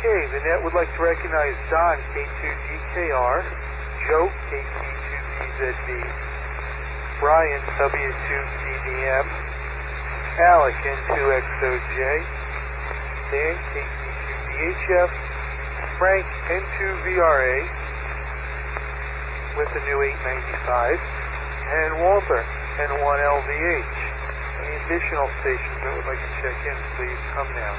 Okay, the net would like to recognize Don, K2DKR, Joe, KC2BZB, Brian, W2CDM, Alec, N2XOJ, Dan, KC2DHF, Frank, N2VRA, with the new 895, and Walter, N1LVH. Any additional stations that would like to check in, please come now.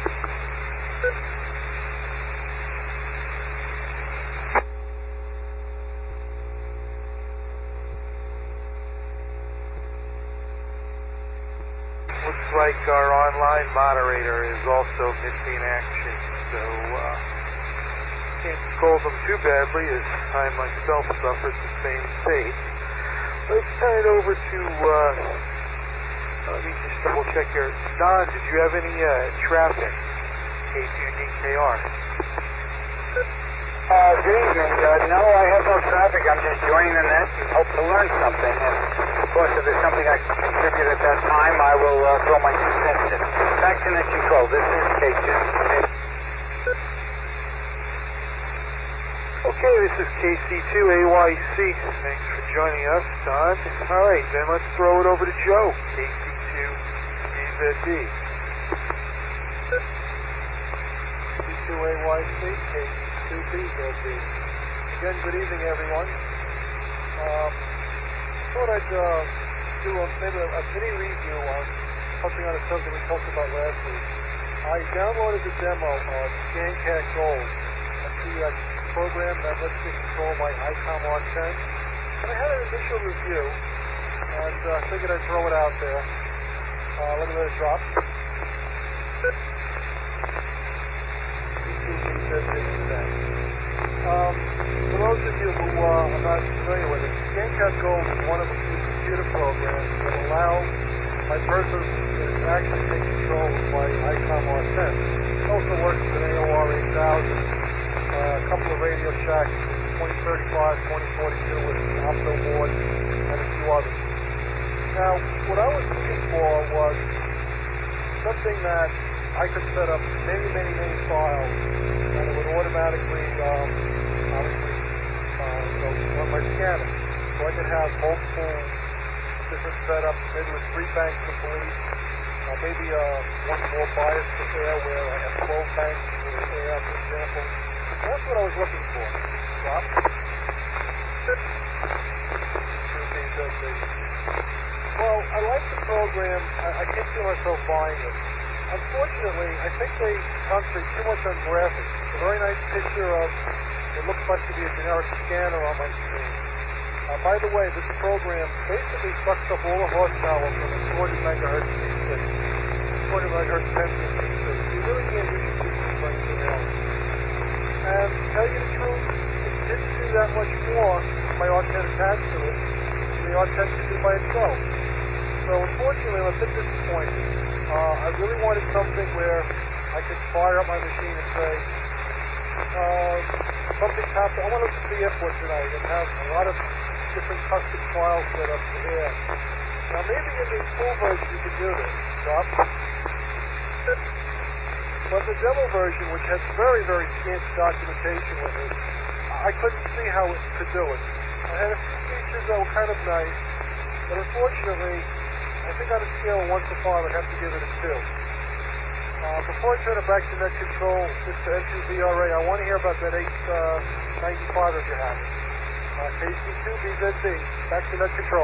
Looks like our online moderator is also missing action, so can't scold them too badly as I myself suffered the same fate. Let's turn it over to, let me just double check here. Don, did you have any traffic? K2DKR. Good evening. No, I have no traffic. I'm just joining the net and hope to learn something. And of course, if there's something I can contribute at that time, I will throw my 2 cents in. Back to net control. This is K2. Okay, this is KC2AYC. Thanks for joining us, Don. All right, then let's throw it over to Joe, KC2BZB. KC2AYC, KC2BZB. Again, good evening, everyone. Thought I'd do maybe a mini review on something on a subject we talked about last week. I downloaded the demo of ScanCat Gold. That's the program that lets me control my ICOM R10. And I had an initial review, and I figured I'd throw it out there. Let me let it drop. For those of you who are not familiar with it, ScanCat Gold is one of a few computer programs that allow my person to actually take control of my ICOM R10. It also works with an AOR 8000. A couple of Radio Shack 2035, 2042 with an opto board, and a few others. Now, what I was looking for was something that I could set up many files, and it would automatically, obviously, on my scanner. So I could have multiple different setups, maybe with 3 banks to police, maybe one more bias to air where I have 12 banks for air, for example. That's what I was looking for. Drop. Well, I like the program. I can't see myself buying it. Unfortunately, I think they concentrate too much on graphics. It's a very nice picture of what looks like to be a generic scanner on my screen. By the way, this program basically sucks up all the horsepower from a 200 megahertz PC, 200 megahertz pencil PC. You really can't use your PC for anything else. And to tell you the truth, it didn't do that much more with my R10 attached to it than the R10 could do by itself. So unfortunately, I'm a bit disappointed. I really wanted something where I could fire up my machine and say, something's happened. I want to listen to the airport tonight and have a lot of different custom files set up for air. Now maybe in the full version you can do this. Drop. But the demo version, which has very scant documentation with it, I couldn't see how it could do it. I had a few features that were kind of nice, but unfortunately, I think on a scale of 1 to 5, I'd have to give it a 2. Before I turn it back to net control, Mr. N2VRA, I want to hear about that 895 if you have it. KC2BZB, back to net control.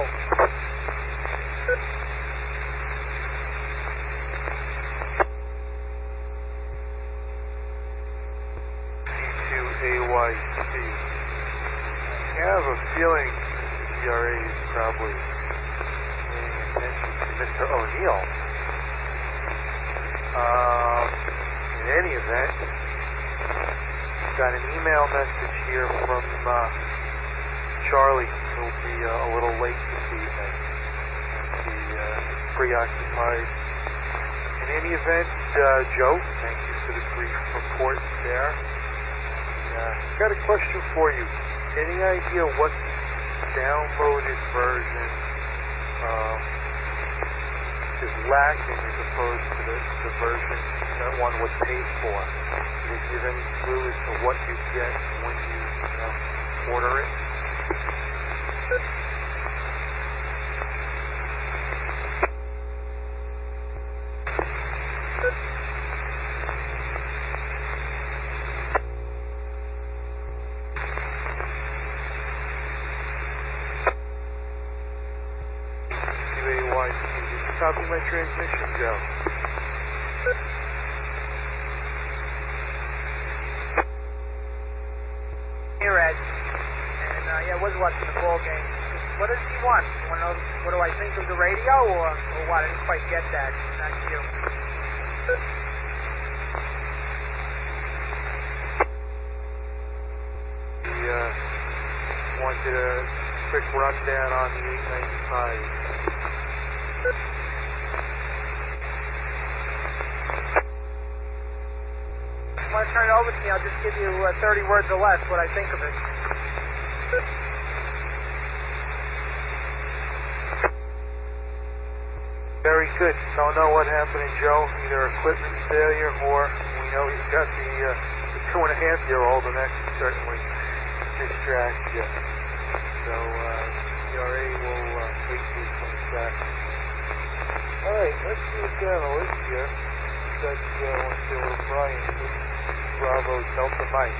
KC2AYC. I have a feeling the VRA is probably paying attention to Mr. O'Neill. In any event, I've got an email message here from Charlie. He'll be a little late this evening. He's preoccupied. In any event, Joe, thank you for the brief report there. Got a question for you. Any idea what the downloaded version is lacking as opposed to the version that one was paid for. Did it give any clue as to what you get when you order it? Copy my transmission, Joe. Hey, Ed. And, I was watching the ball game. What does he want? You want to know what do I think of the radio, or what? I didn't quite get that. That's you. He wanted a quick rundown on the 895. If you want to turn it over to me, I'll just give you 30 words or less what I think of it. Very good. Don't know what happened to Joe, either equipment failure or we know he's got the 2.5-year-old, and that can certainly distract you. So, ERA will wait till he comes back. Alright, let's move down the list here. Let's see a little Brian. Bravo Delta Mike.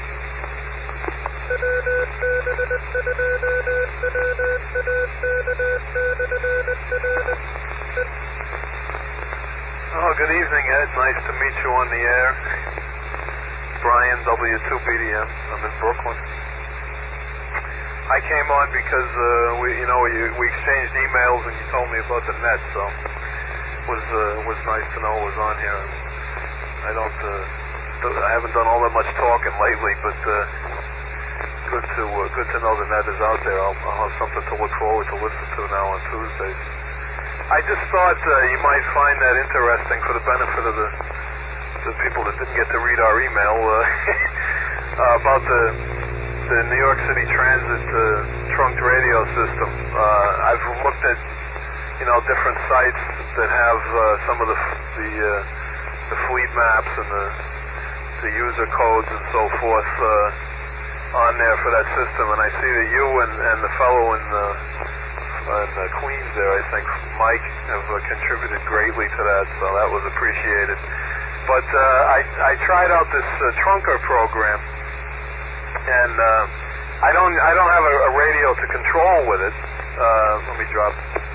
Oh, good evening, Ed. Nice to meet you on the air. Brian, W2BDM. I'm in Brooklyn. I came on because we exchanged emails and you told me about the net, so it was nice to know it was on here. I haven't done all that much talking lately, but good to know the net is out there. I'll have something to look forward to listen to now on Tuesdays. I just thought you might find that interesting for the benefit of the people that didn't get to read our email about the New York City Transit trunked radio system. I've looked at different sites that have some of the fleet maps and the user codes and so forth on there for that system, and I see that you and the fellow in Queens there, I think Mike, have contributed greatly to that, so that was appreciated. But I tried out this trunker program, and I don't have a radio to control with it. Let me drop.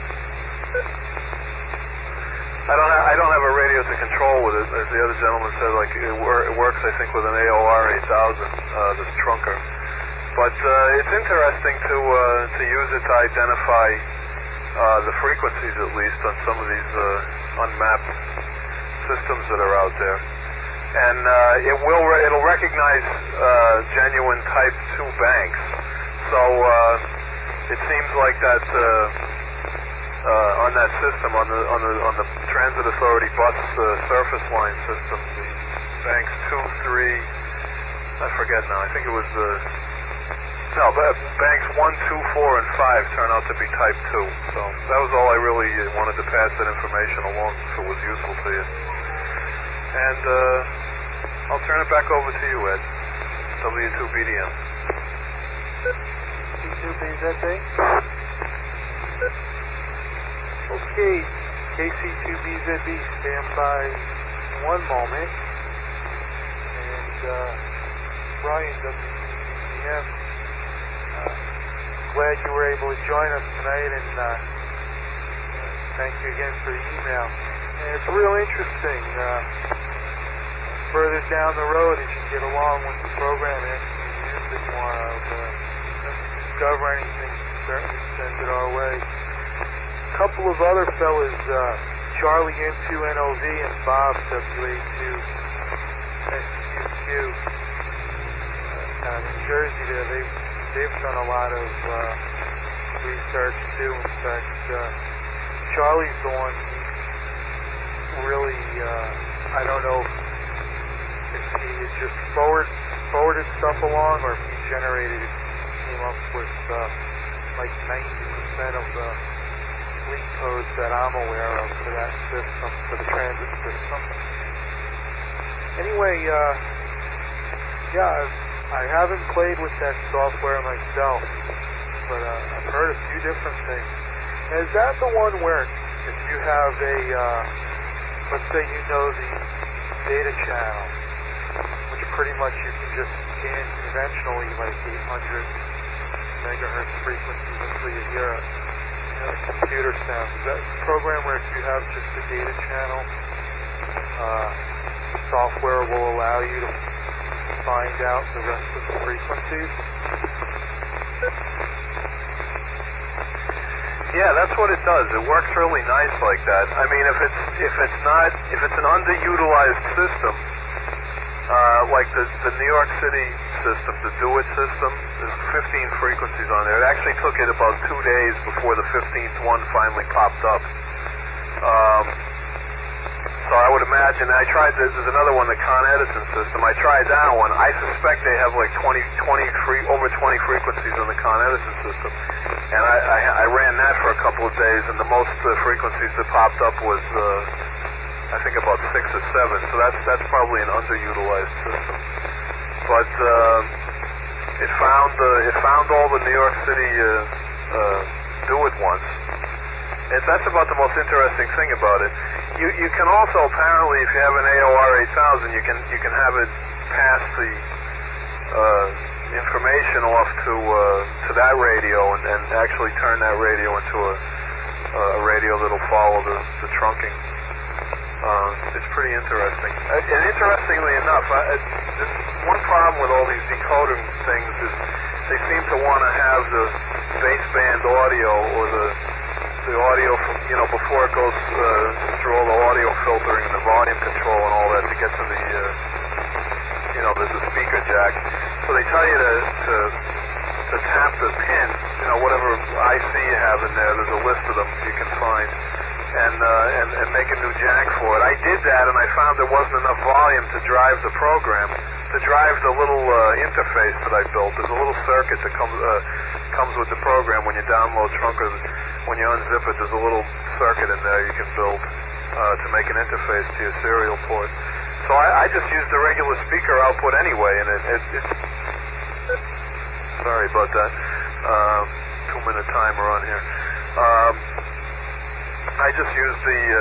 I don't have a radio to control with it, as the other gentleman said. Like it works, I think, with an AOR 8000, this trunker. But it's interesting to use it to identify the frequencies, at least, on some of these unmapped systems that are out there. And it'll recognize genuine Type 2 banks. So it seems like that on that system, on the Transit Authority bus surface line system, the banks 2, 3, I forget now. I think it was banks 1, 2, 4, and 5 turn out to be Type 2. So that was all I really wanted to pass that information along if it was useful to you. And I'll turn it back over to you, Ed. W2BDM. C2BZB? Okay, KC2BZB, stand by one moment. And Brian, WCBM, glad you were able to join us tonight, and thank you again for the email. And it's real interesting. Further down the road, as you get along with the program and you use it more, discover anything, certainly send it our way. A couple of other fellas, Charlie N2NOV and Bob WA2 SQQ, down in Jersey there, they've done a lot of research too. In fact, Charlie's the one who really, I don't know if he just forwarded stuff along or if he came up with like 90% of the fleet codes that I'm aware of for that system, for the transit system. Anyway, I haven't played with that software myself, but I've heard a few different things. Is that the one where if you have a, let's say you know the data channel, which pretty much you can just scan conventionally like 800 megahertz frequencies until you hear a computer sound. Is that a program where if you have just the data channel, software will allow you to find out the rest of the frequencies? Yeah, that's what it does. It works really nice like that. I mean, if it's an underutilized system, like the New York City system, the Do-It system, there's 15 frequencies on there. It actually took it about 2 days before the 15th one finally popped up. So I would imagine, there's another one, the Con Edison system. I tried that one. I suspect they have like over 20 frequencies on the Con Edison system. And I ran that for a couple of days, and the most frequencies that popped up was, I think about 6 or 7. So that's probably an underutilized system. But it found all the New York City Do-It ones. That's about the most interesting thing about it. You can also apparently, if you have an AOR 8000, you can have it pass the information off to that radio and actually turn that radio into a radio that'll follow the trunking. It's pretty interesting. And interestingly enough, one problem with all these decoding things is they seem to want to have the baseband audio or the audio from, before it goes through all the audio filtering and the volume control and all that to get to the, there's a speaker jack. So they tell you to tap the pin, whatever IC you have in there, there's a list of them you can find, and make a new jack for it. I did that and I found there wasn't enough volume to drive the program, to drive the little interface that I built. There's a little circuit that comes with the program when you download Trunker. When you unzip it, there's a little circuit in there you can build to make an interface to your serial port. So I just used the regular speaker output anyway, and it's sorry about that. 2-minute timer on here. I just used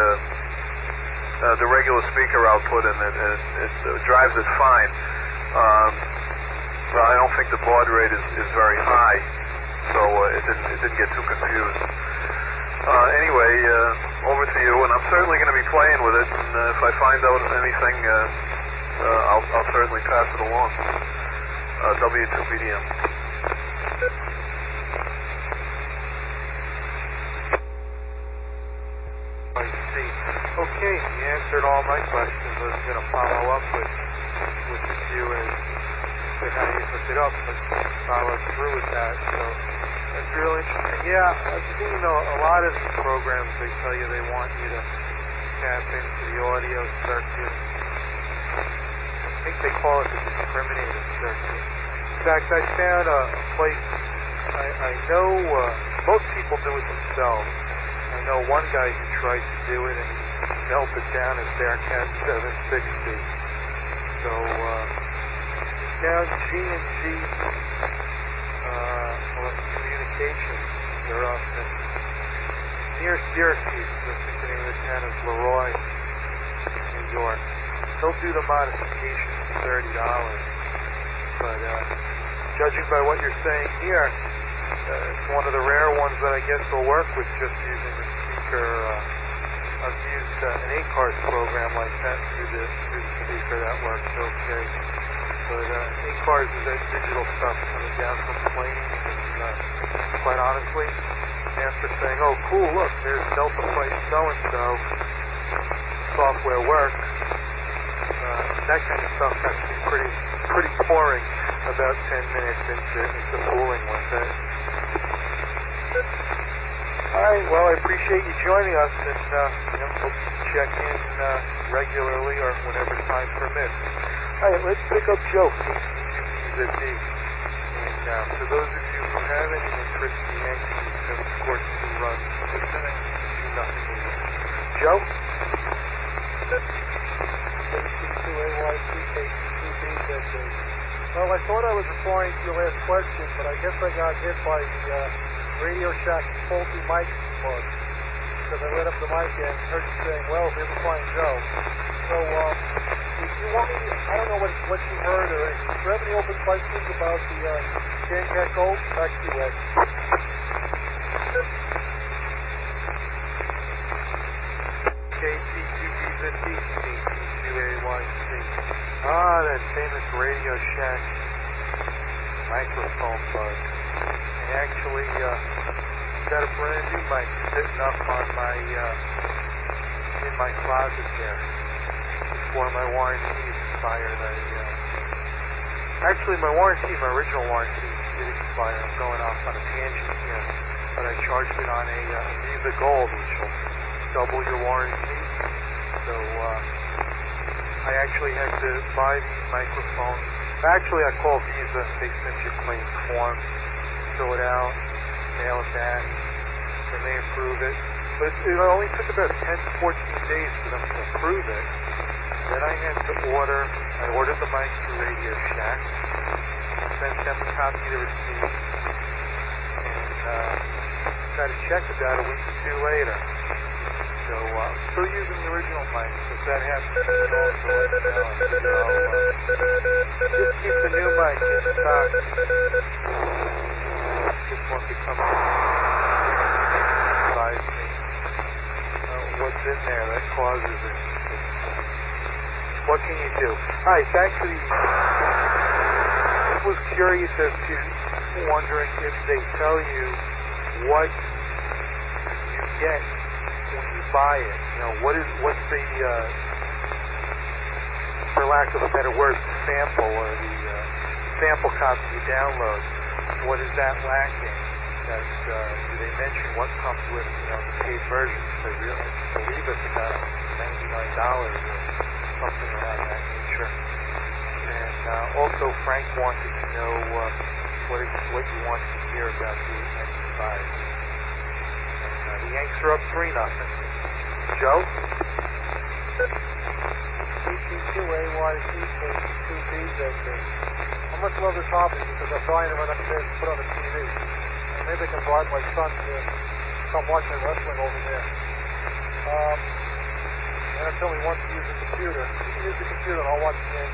the regular speaker output, and it drives it fine. But I don't think the baud rate is very high, so it didn't get too confused. Anyway, over to you, and I'm certainly going to be playing with it, and if I find out anything, I'll certainly pass it along. W2BDM. I see. Okay, you answered all my questions. I was going to follow up with a few as to how you hook it up, but followed through with that, so that's real interesting. Yeah, I've seen a lot of these programs, they tell you they want you to tap into the audio circuit. I think they call it the discriminated circuit. In fact, I found a place, I know most people do it themselves. I know one guy who tried to do it and he melted down his Bearcat 760. So, down G&G Communications, they're up near Syracuse. I think the name of the town is Leroy, New York. They'll do the modification for $30. But judging by what you're saying here, it's one of the rare ones that I guess will work with just using the speaker. I've used an ACARS program like that through the speaker. That works okay. But ACARS is that digital stuff coming down from planes, and quite honestly, after saying, oh cool, look, there's Delta Flight so-and-so, software works, that kind of stuff got to be pretty boring about 10 minutes into fooling with it. Alright, well, I appreciate you joining us, and we'll check in regularly or whenever time permits. Alright, let's pick up Joe, KCUZ. And for those of you who have any interest in the Yankees, have scored 2 runs this inning, 2-0 lead. Joe? KC2AY3KC2BZB. Well, I thought I was replying to your last question, but I guess I got hit by the Radio Shack faulty mic bug. Because I lit up the mic and heard you saying, well, we're replying Joe. So, if you want me to, I don't know what you heard, or if you have any open questions about the ScanCat Gold, back to you, Ed. KC2BZB, KC2AY3. Ah, that famous Radio Shack microphone bug. I actually got a brand new mic sitting up on my in my closet there before my warranty expired. Actually, my original warranty did expire. I'm going off on a tangent here, but I charged it on a Visa Gold, which will double your warranty. So I actually had to buy these microphones. Actually, I called Visa. They send you a claim form, fill it out, mail it back, then they approve it. But it only took about 10 to 14 days for them to approve it. Then I had to I ordered the mic through Radio Shack, sent them a copy of the receipt, and got a check about a week or two later. So I'm still using the original mic. If that happens to me also, let me know. Just keep the new mic in stock. Just want to come advise me what's in there that causes it. What can you do? Alright, back to the... I was curious as to wondering if they tell you what you get when you buy it. You know, what's the, for lack of a better word, the sample or the sample copy you download. What is that lacking? Do they mention what comes with, the paid version? I believe it's about $99 or something around that nature. And also, Frank wanted to know what you want to hear about the 895. And the Yanks are up 3-0. Joe? KC2AY3KC2BZB. I must love this topic because I'm trying to run upstairs and put on the TV. And maybe I can bribe my son to come watch my wrestling over there. And until he wants to use the computer. He can use the computer and I'll watch the game.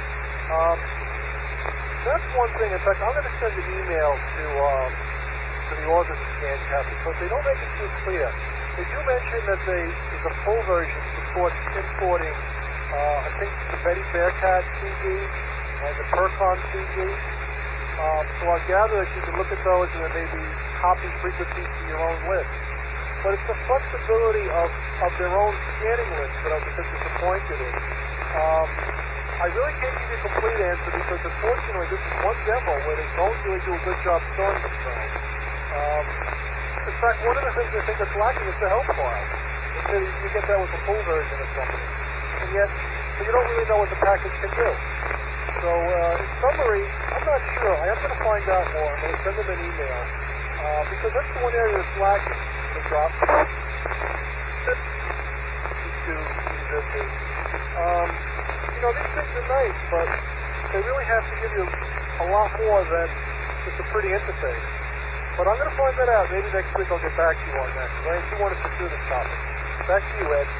That's one thing. In fact, I'm going to send an email to the authors of ScanCat because they don't make it too clear. They do mention that there's a full version supports importing, I think, the Betty Bearcat CD and the Percon CD. So I gather that you can look at those and then maybe copy frequencies to your own list. But it's the flexibility of their own scanning list that I was a bit disappointed in. I really can't give you a complete answer because unfortunately this is one demo where they don't really do a good job storing themselves. In fact, one of the things I think that's lacking is the help file. You get that with the full version or something. And yet, you don't really know what the package can do. So, in summary, I'm not sure. I am going to find out more. I'm going to send them an email. Because that's the one area that's lacking. The drop. These things are nice, but they really have to give you a lot more than just a pretty interface. But I'm going to find that out. Maybe next week I'll get back to you on that. Because I do want to pursue this topic. Back to you, Ed.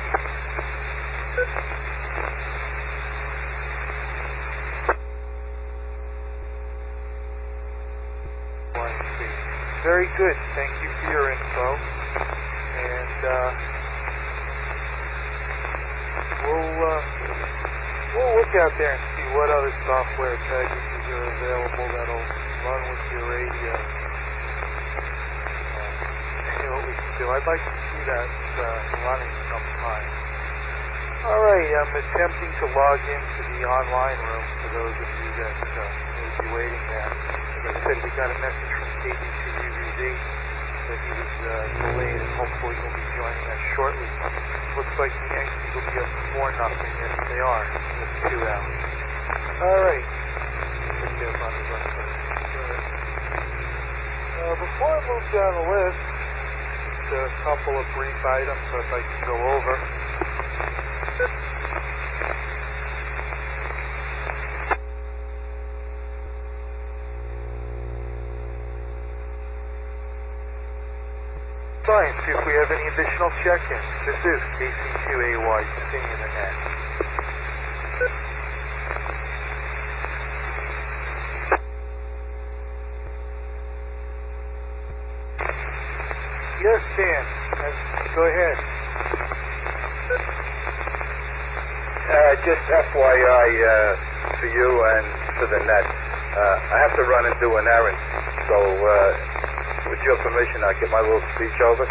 Very good. Thank you for your info. And we'll look out there and see what other software packages are available that'll run with your radio. See what we can do. I'd like to see that running sometime. All right, I'm attempting to log into the online room for those of you that may be waiting there. As I said, we got a message from KD2UVZ that he was delayed, and hopefully he'll be joining us shortly. Looks like the Yankees will be up 4-0. Yes, they are. With 2 out. All right. Before I move down the list, just a couple of brief items I'd like to go over. line, see if we have any additional check-ins. This is KC2AY, staying in the net. Yes, Dan. Go ahead. Just FYI for you and for the net, I have to run and do an errand. So, with your permission, I'll get my little speech over.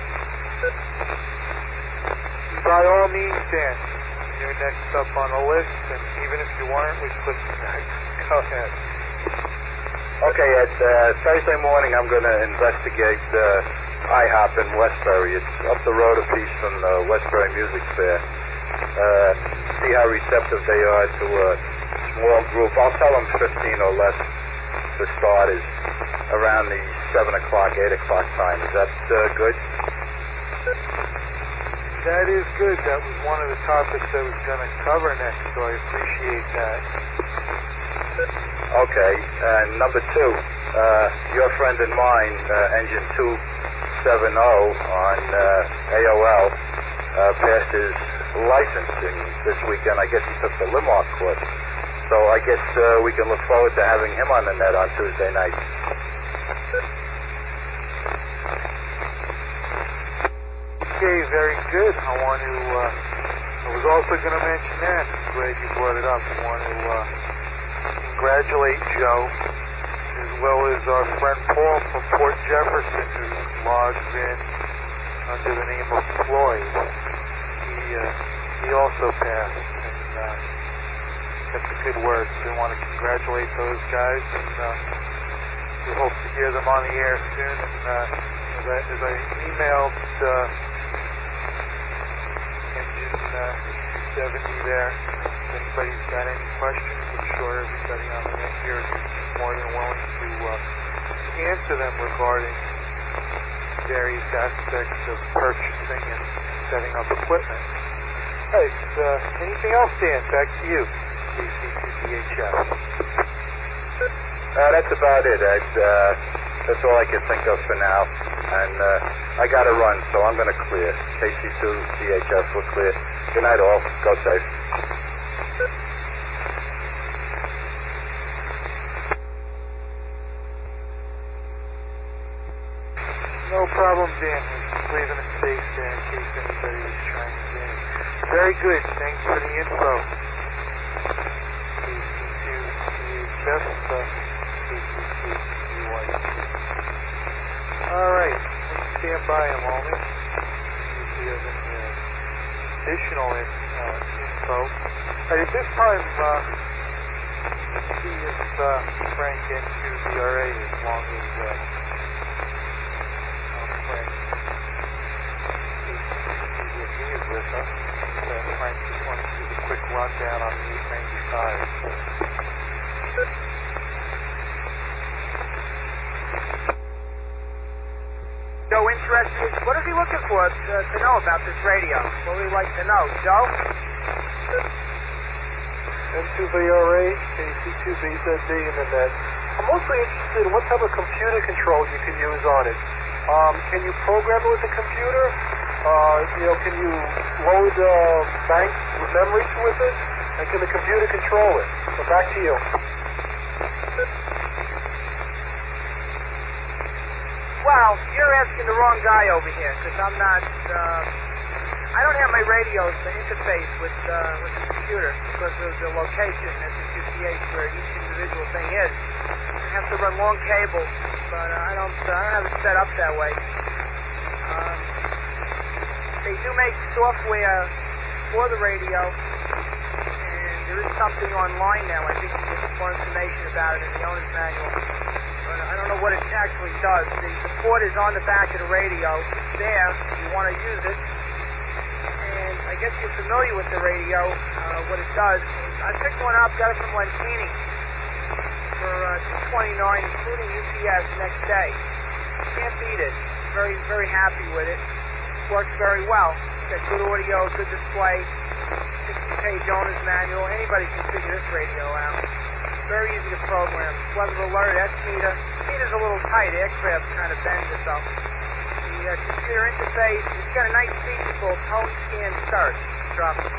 By all means, Dan. You're next up on the list, and even if you weren't, we'd put you next. Go ahead. Okay, Ed, Thursday morning I'm going to investigate IHOP in Westbury. It's up the road a piece from the Westbury Music Fair. See how receptive they are to a small group. I'll tell them 15 or less for starters around the 7 o'clock, 8 o'clock time. Is that good? That is good. That was one of the topics I was going to cover next, so I appreciate that. Okay, number two, your friend and mine, Engine 270 on AOL, passed his licensing this weekend. I guess he took the Limart course. So I guess we can look forward to having him on the net on Tuesday night. Okay, very good. I was also going to mention that. I'm glad you brought it up. I want to congratulate Joe, as well as our friend Paul from Port Jefferson, who logs in under the name of Floyd. He also passed, and that's a good word. So we want to congratulate those guys, and we hope to hear them on the air soon. And as I emailed Engine 270 there, if anybody's got any questions, I'm sure everybody on the net here is more than willing to answer them regarding various aspects of purchasing and setting up equipment. Right, anything else, Dan? Back to you, KC2DHF. That's about it, Ed. That's all I can think of for now. And I got to run, so I'm going to clear. KC2DHF, we're clear. Good night, all. Go safe. No problem, Dan. We're leaving a space there in case anybody was trying to get in. Very good. Thanks for the info. KC2DHF, KC2DYC. All right. Let's stand by a moment. See if we have any additional info. All right, at this time, let's see if Frank N2DRA, as long as Frank is with us. Frank just wants to give a quick rundown on the 895. Joe, interested. What is he looking for to know about this radio? What would he like to know? Joe? N2VRA, KC2BZD in the net. I'm mostly interested in what type of computer control you can use on it. Can you program it with a computer? Can you load banks with memories with it? And can the computer control it? So back to you. Well, you're asking the wrong guy over here, because I'm not, I don't have my radios to interface with the computer because of the location at the QTH where each individual thing is. I have to run long cables, but I don't have it set up that way. They do make software for the radio, and there is something online now. I think you can get more information about it in the owner's manual. But I don't know what it actually does. The port is on the back of the radio. It's there if you want to use it. And I guess you're familiar with the radio, what it does. I picked one up, got it from Lentini for $229, including UPS next day. Can't beat it. Very, very happy with it. Works very well. Got good audio, good display, 60-page owner's manual. Anybody can figure this radio out. Very easy to program. Weather alert, S-meter. Meter's a little tight. Aircraft kind of bends itself. The computer interface. It's got a nice feature called Tone Scan Search. Drop it.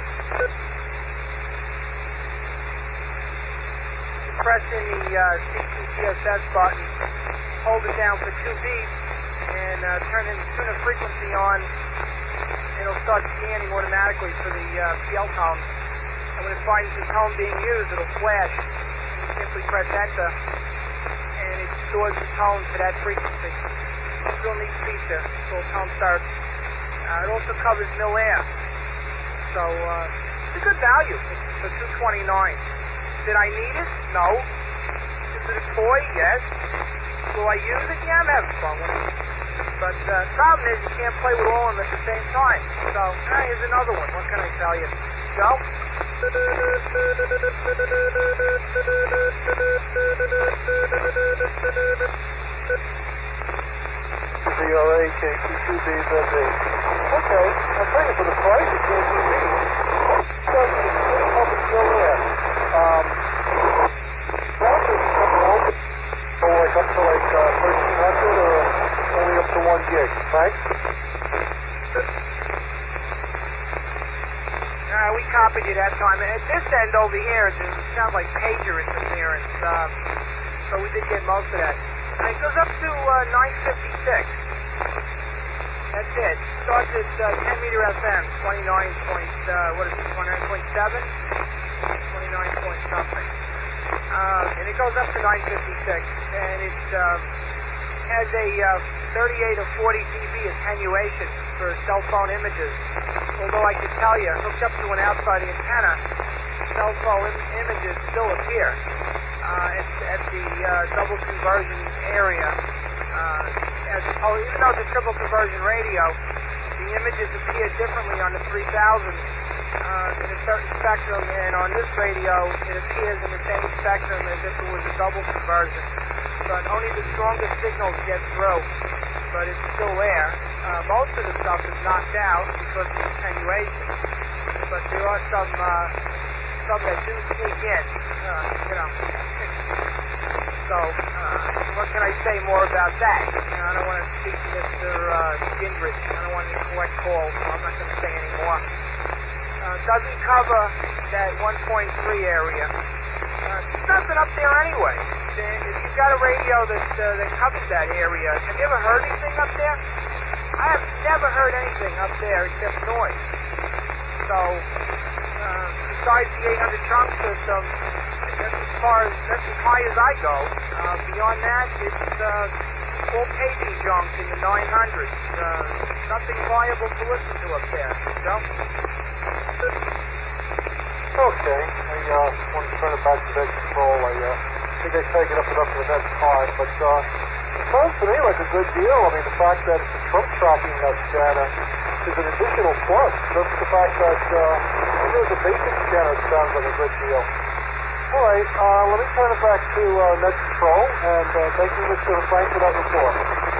Press in the CTCSS button, hold it down for 2 beats, and turn the frequency on. It'll start scanning automatically for the PL tones. And when it finds the tone being used, it'll flash. You simply press enter, and it stores the tone to that frequency. It's a real neat feature. It's called Tone Search. It also covers mil air. So it's a good value for $229. Did I need it? No. Is it a toy? Yes. Will I use it? Yeah, I'm having fun with it. But the problem is you can't play with all of them at the same time. So here's another one. What can I tell you? Joe? VRA KC2BZB. Okay, I'll tell you for the price it can't be beat. Still there. Like up to like 1300 or only up to 1 gig, right? We copied you that time. At this end over here, it sounds like pager interference. So we did get most of that. And it goes up to 956. That's it. Starts at 10 meter FM, 29.7? 29 point something. And it goes up to 956. And it has a 38 or 40 dB attenuation for cell phone images. Although I can tell you, hooked up to an outside antenna, cell phone images still appear at the double conversion area. Even though it's a triple conversion radio, the images appear differently on the 3000 in a certain spectrum, and on this radio it appears in the same spectrum as if it was a double conversion. But only the strongest signals get through, but it's still there. Most of the stuff is knocked out because of attenuation, but there are some that do sneak in, So, what can I say more about that? I don't want to speak to Mr. Gingrich. I don't want any collect calls, so I'm not going to say any more. Doesn't cover that 1.3 area. There's nothing up there anyway. If you've got a radio that covers that area, have you ever heard anything up there? I have never heard anything up there except noise. So, besides the 800 trunk system, that's as high as I go. Beyond that, it's all paging junk in the 900s. Nothing viable to listen to up there. Joe? Okay, I want to turn it back to bed control. I think I take it up enough for the next part, but it sounds to me like a good deal. I mean, the fact that the trunk tracking data is an additional plus. Just the fact that the basic scanner sounds like a good deal. All right, let me turn it back to Net Control, and thank you, Mr. Frank, for that report.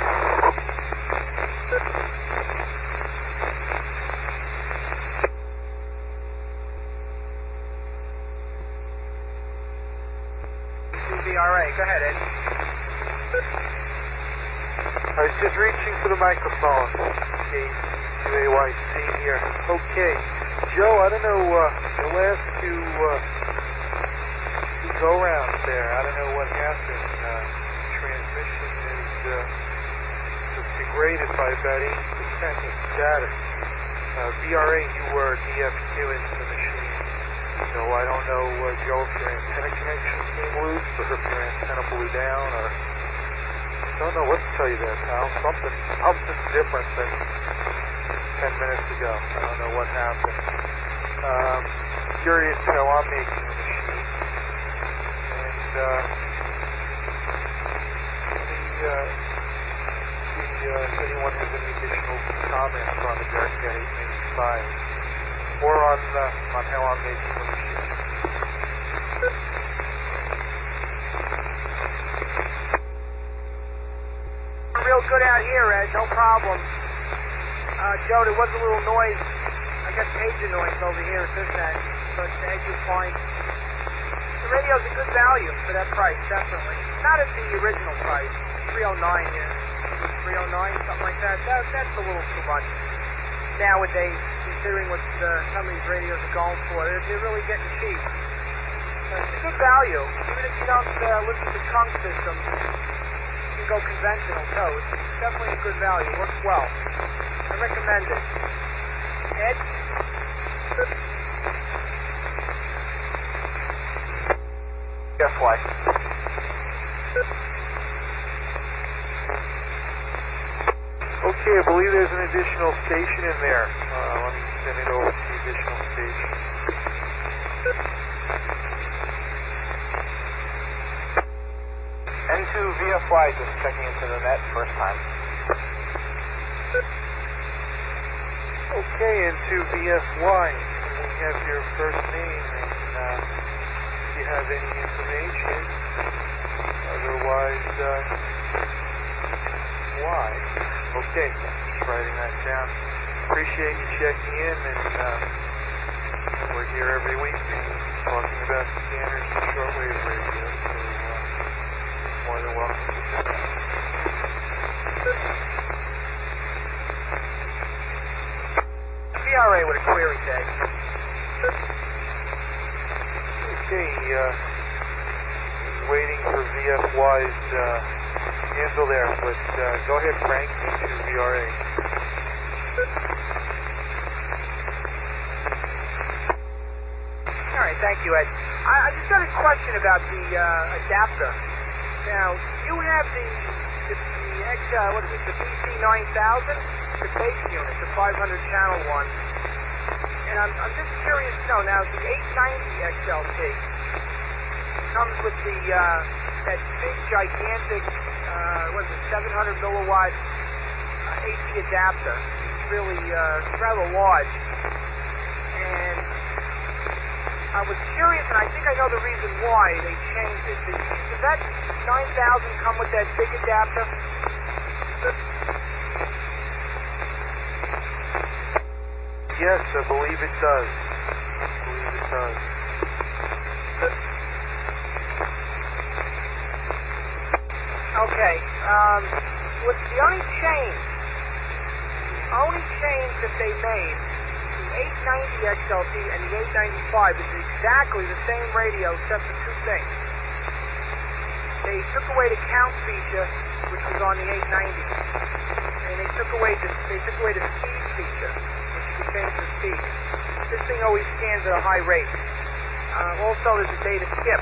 CBRA, go ahead, Ed. I was just reaching for the microphone. KQAYC here. Okay, Joe, I don't know, the last two go-rounds there, I don't know what happened. Transmission is just degraded by about 80% of status. VRA, you were DF2 into the machine. So I don't know, Joe, if your antenna connection came loose, or if your antenna blew down, or I don't know what to tell you there, pal. Something's different than 10 minutes ago. I don't know what happened. Curious how I'm making the machine. If anyone has any additional comments on the Bearcat 895 or on how I'm making the machine. Real good out here, Ed, no problem. Joe, there was a little noise. I got pager noise over here at this end, but as you find, the radio's a good value for that price, definitely. Not at the original price, $309 here. 309, something like that. That's a little too much nowadays, considering what some of these radios are going for. They're really getting cheap. It's a good value. Even if you don't listen to trunk systems, you can go conventional too. It's definitely a good value. Works well. I recommend it. Ed? Guess why? Okay, I believe there's an additional station in there. Let me send it over to the additional station. N2 VFY, just checking into the net first time. Okay, N2 VFY. We have your first name and if you have any information. Otherwise, why? Okay, just writing that down. Appreciate you checking in, and we're here every week talking about scanners and shortwave radio, so more than welcome to do that. VRA with a query, Ted. Okay, waiting for VFY's handle there, but go ahead, Frank, into VRA. All right, thank you, Ed. I just got a question about the adapter. Now, you have the BC9000, the base unit, the 500 channel one, and I'm just curious to know, now the 890 XLT comes with the that big, gigantic, 700 milliwatt AC adapter. It's really rather large. And I was curious, and I think I know the reason why they changed it. Does that 9000 come with that big adapter? Yes, I believe it does. Okay. What's the only change that they made, the 890 XLT and the 895 is exactly the same radio except for two things. They took away the count feature, which was on the 890, and they took away the speed feature, which you could change the speed. This thing always scans at a high rate. Also, there's a data skip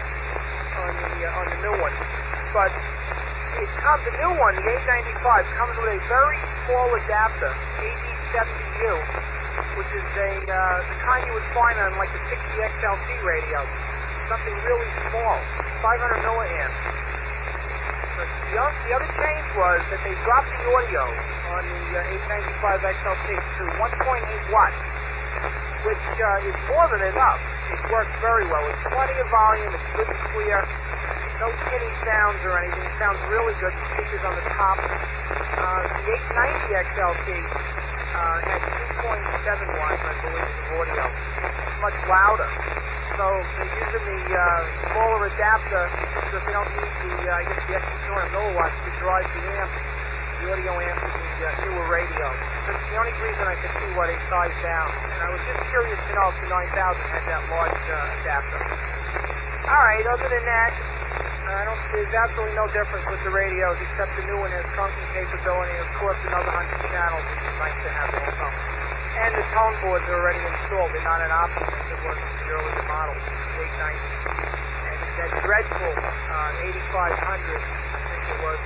on the new one, but the new one, the 895, comes with a very small adapter, AD70U, which is the kind you would find on like the 60 XLT radio. Something really small, 500 milliamps. But the other change was that they dropped the audio on the 895 XLT to 1.8 watts, which is more than enough. It works very well. It's plenty of volume. It's good and clear. No tinny sounds or anything. It sounds really good. The speakers on the top. The 890 XLT had 2.7 watts, I believe, of audio. It's much louder. So they're using the smaller adapter so they don't need the extra 200 milliwatts to drive the amp, the audio amp of the newer radio. That's the only reason I could see why they sized down. And I was just curious to know if the 9000 had that large adapter. All right, other than that, there's absolutely no difference with the radios except the new one has trunking capability and of course another 100 channels, which is nice to have also. And the tone boards are already installed. They're not an option as it was in the earlier models, the 890. And that dreadful 8500, I think it was,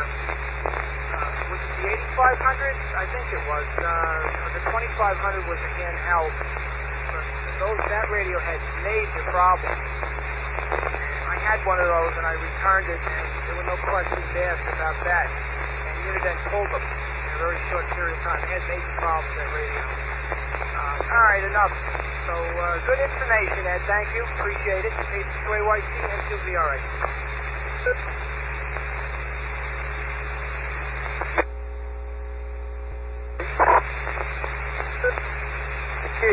was it the 8500? I think it was. The 2500 was a handheld. But that radio had major problems. I had one of those and I returned it and there were no questions asked about that. And Unident pulled them in a very short period of time. They had major problems with that radio. All right, enough. So good information, Ed. Thank you. Appreciate it. KC2AYC and 2VRA. Okay,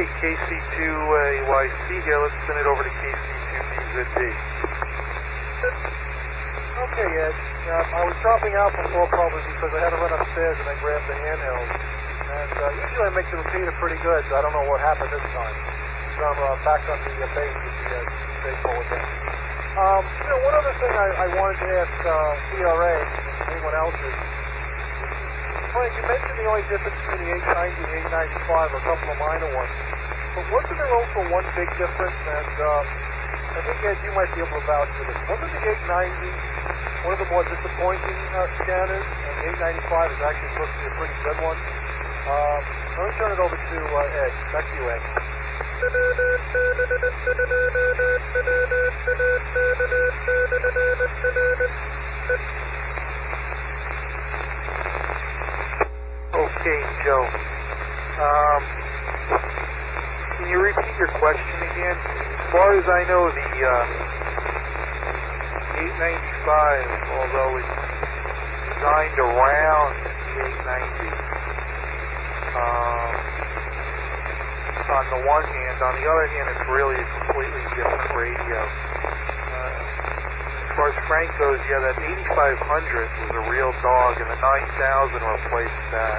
KC2AYC here. Let's send it over to KC2BZD. Okay, Ed. I was dropping out before probably because I had to run upstairs and I grabbed the handheld. And usually I make the repeater pretty good, so I don't know what happened this time. So I'm back on the base with the baseball again. One other thing I wanted to ask DRA and anyone else is, Frank, you mentioned the only difference between the 890 and the 895 are a couple of minor ones. But wasn't there also one big difference? And I think, Ed, you might be able to vouch for this. Wasn't the 890 one of the more disappointing scanners, and the 895 is actually supposed to be a pretty good one? Let me turn it over to Ed. Back to you, Ed. Okay, Joe. Can you repeat your question again? As far as I know, the 895, although it's designed around the 890, on the one hand. On the other hand, it's really a completely different radio. As far as Frank goes, yeah, that 8500 was a real dog, and the 9000 replaced that.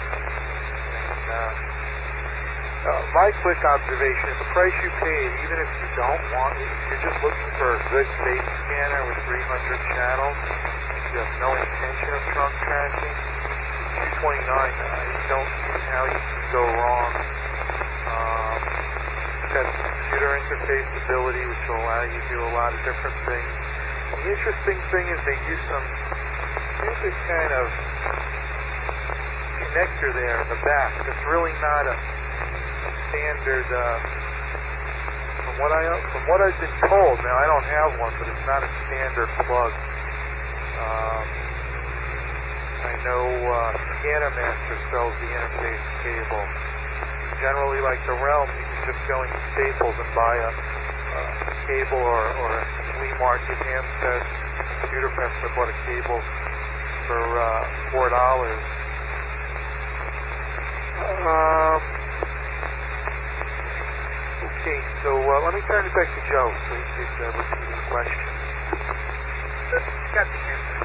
And my quick observation is the price you paid, even if you don't want it, if you're just looking for a good base scanner with 300 channels, you have no intention of trunk tracking, $229, I don't see how you can go wrong. It's got computer interface ability, which will allow you to do a lot of different things. The interesting thing is they use some stupid kind of connector there in the back. It's really not a standard, from what I've been told, now I don't have one, but it's not a standard plug. I know ScannerMaster sells the interface cable. Generally, like the Realm, you can just go into Staples and buy a cable or a flea market handset. Computer Fest, I bought a cable for $4. Okay, so let me turn it back to Joe so he could repeat his question. Got the answer.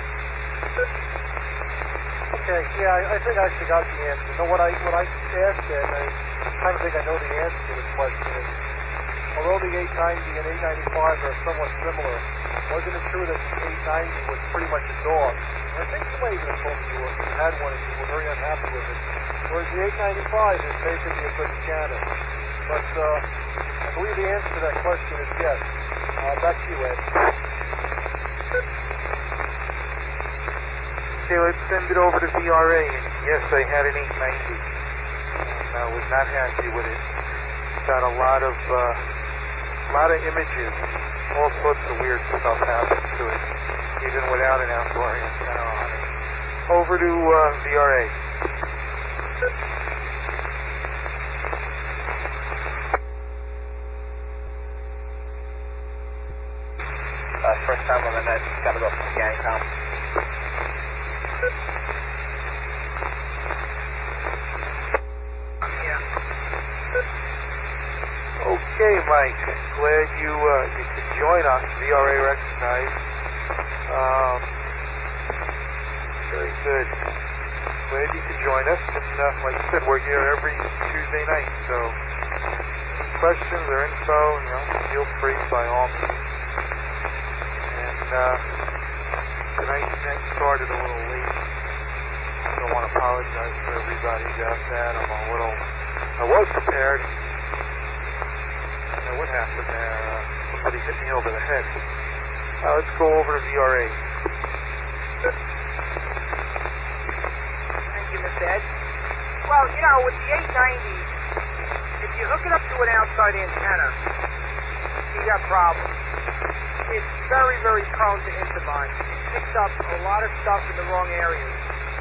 Okay, yeah, I think I actually got the answer. You know what I asked it, and I'm trying to think I know the answer to this question is, although the 890 and 895 are somewhat similar, wasn't it true that the 890 was pretty much a dog? And I think you might even have told me you had one and you were very unhappy with it, whereas the 895 is basically a good scanner. But I believe the answer to that question is yes. Back to you, Ed. Okay, let's send it over to VRA, and yes, I had an 890, and I was not happy with it. It's got a lot of images, all sorts of weird stuff happens to it, even without an outdoor antenna on it. Over to VRA. First time on the net, just gotta go from Gangcom. Okay, Mike. Glad you could join us. VRA recognized. Very good. Glad you could join us. And like I said, we're here every Tuesday night. So, any questions or info, feel free by all means. And tonight's net started a little late. So I want to apologize for everybody about that. I was prepared. What happened there? Somebody hit me over the head. Let's go over to VRA. Thank you, Mr. Ed. Well, with the 890, if you hook it up to an outside antenna, you got problems. It's very, very prone to intermine. It picks up a lot of stuff in the wrong areas.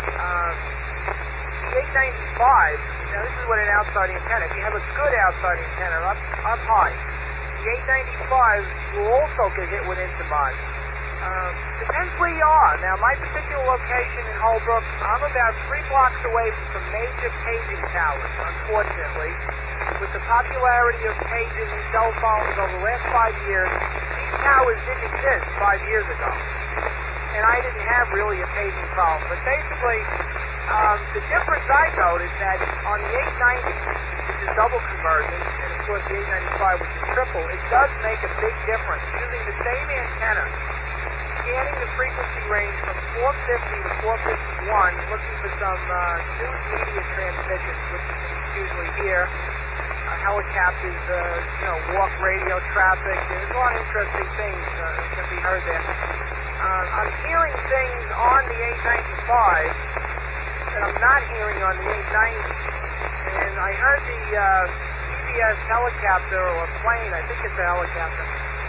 The 895, now this is what an outside antenna, if you have a good outside antenna up high, the 895 will also get hit with intermine. Depends where you are. Now my particular location in Holbrook, I'm about 3 blocks away from major paging towers, unfortunately. With the popularity of pages and cell phones over the last 5 years, these towers didn't exist 5 years ago. and I didn't have really a paging problem. But basically, the difference I noticed that on the 890, which is double conversion, and of course the 895, which is triple, it does make a big difference. Using the same antenna, scanning the frequency range from 450 to 451, looking for some news media transmissions, which you can usually hear, helicopters, walk radio traffic. There's a lot of interesting things that can be heard there. I'm hearing things on the 895 that I'm not hearing on the 890. And I heard the CBS helicopter or plane, I think it's a helicopter,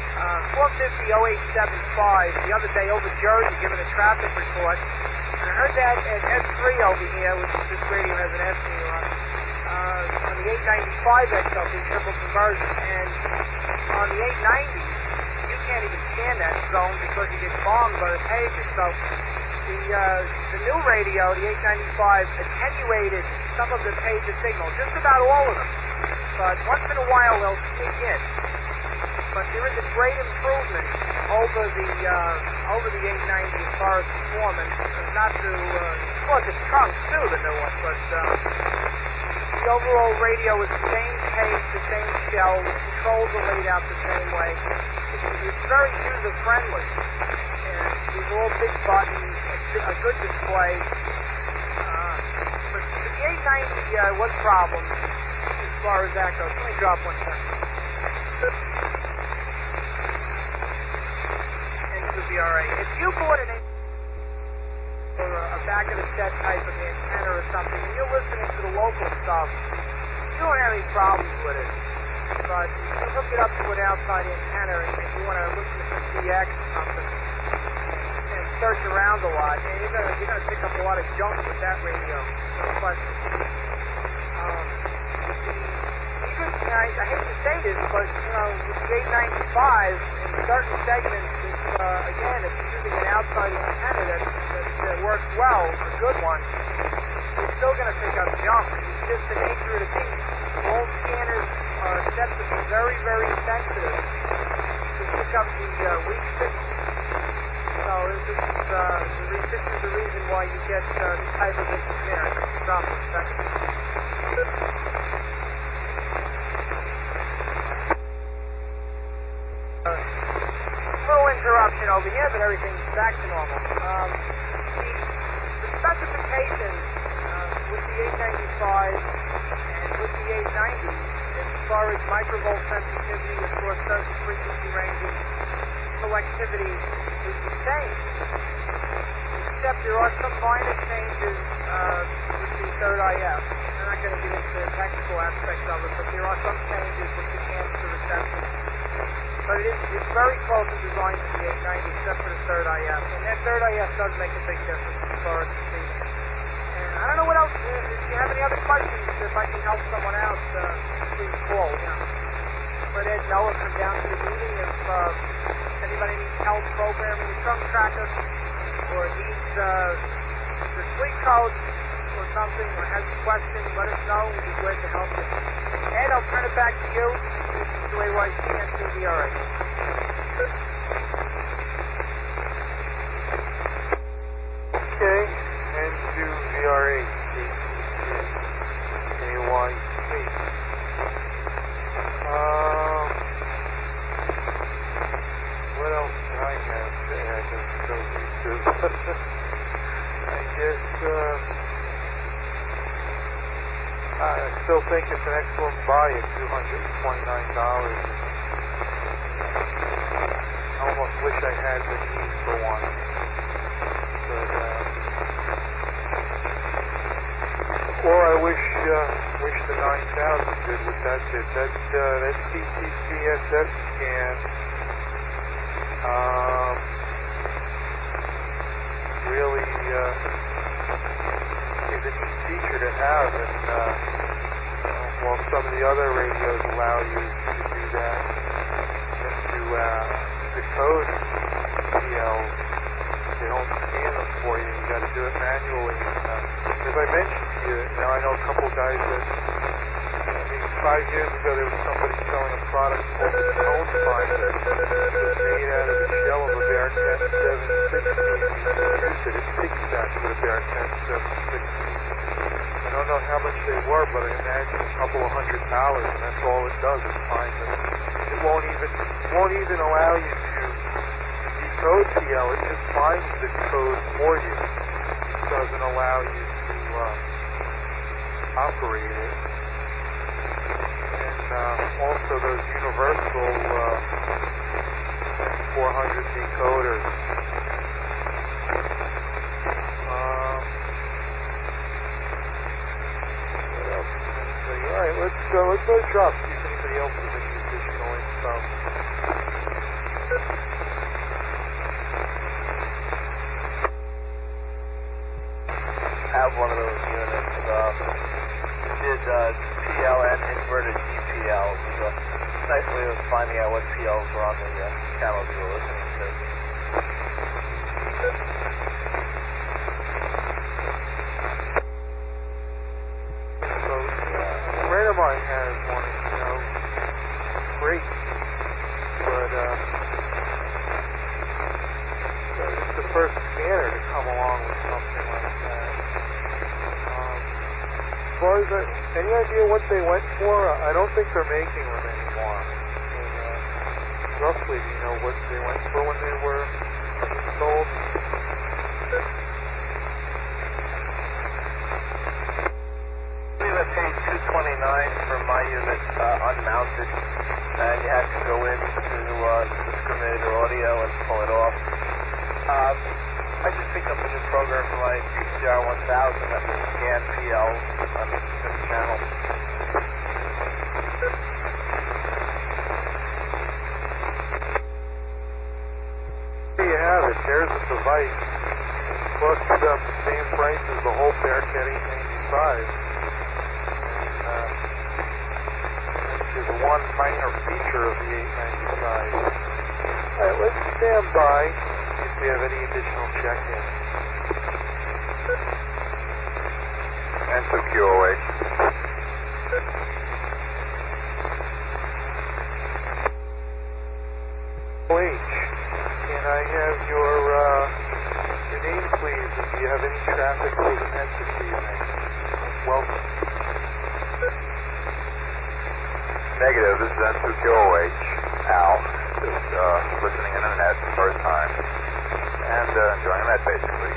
450-0875 the other day over Jersey giving a traffic report. And I heard that at S3 over here, which this radio has an S near on the 895 XLT triple conversion. And on the 890, you can't even scan that zone because you get bombed by the pages. So the new radio, the 895, attenuated some of the pager signals, just about all of them. But once in a while they'll sneak in. But there is a great improvement over the 890 as far as performance. Not to, of course it's trunks too, the new one, but the overall radio is the same case, the same shell, the controls are laid out the same way. It's very user friendly. And these are all big buttons, a good display. But the 890 was problems as far as that goes. Let me drop one second. If you bought an or a back of the set type of antenna or something, and you're listening to the local stuff, you don't have any problems with it. But if you hook it up to an outside antenna and you want to listen to some DX or something and search around a lot, and you're gonna pick up a lot of junk with that radio. No question. I hate to say this, but with the 895 in certain segments, again, if you're using an outside antenna that works well, a good one, you're still going to pick up junk. It's just the nature of the beast. All scanners are set to be very, very sensitive to pick up the weak signals. So this is the reason why you get this type of interference. Stop for a second. Interruption over here, but everything's back to normal. The specifications with the 895 and with the 890, as far as microvolt sensitivity, of course, certain frequency ranges, selectivity is the same. Except there are some minor changes with the third IF. I'm not going to get into the technical aspects of it, but there are some changes with the cancer reception. But it's very close in design to the 890, except for the third IF. And that third IF does make a big difference as far as receiving. And I don't know what else. If you have any other questions, if I can help someone out, please call. Let Ed know or come down to the meeting if anybody needs help programming the trunk tracker or needs the sleep code or something or has a question, let us know. We'd be glad to help you. Ed, I'll turn it back to you. This is AYC and CVRA. Okay, NVRA, AYC. What else can I have to add to go YouTube? I guess, I still think it's an excellent buy at $229. I almost wish I had the need for one. But, or I wish the 9000 did what that did. That CTCSS scan really is a neat feature to have, and while some of the other radios allow you to do that and to decode CLs, they don't scan them for you. You got to do it manually. And as I mentioned to you, I know a couple guys that, 5 years ago there was somebody selling a product called the Tone Finder. It was made out of the shell of a Bearcat 7 It piggybacks with a Bearcat 760. I don't know how much they were, but I imagine a couple of $100, and that's all it does is find them. It won't even allow you to decode PL. It just finds the code for you. It doesn't allow you to operate it. And also those universal 400 decoders. Alright, let's go drop, see if anybody else has any additional info. I have one of those units. Did PL and inverted GPL. So nice way of finding out what PLs were on the channels you were listening to. Mine has one, great, but it's the first scanner to come along with something like that. As far as any idea what they went for? I don't think they're making them anymore. But, roughly, do you know what they went for when they were sold? Page 229 for my unit, unmounted, and you have to go into discriminator audio and pull it off. I just picked up a new program for my PCR 1000 that will scan PL on this channel. There you have it. There's a device. Costs about the same price as the whole Bearcat 895. Is one minor feature of the 895. Alright, let's stand by, see if we have any additional check-ins. And to QOH. QOH, can I have your name, please, and do you have any traffic over net this evening? Welcome. Negative, this is N2QOH, Al, just listening in on the net for the first time, and enjoying that basically.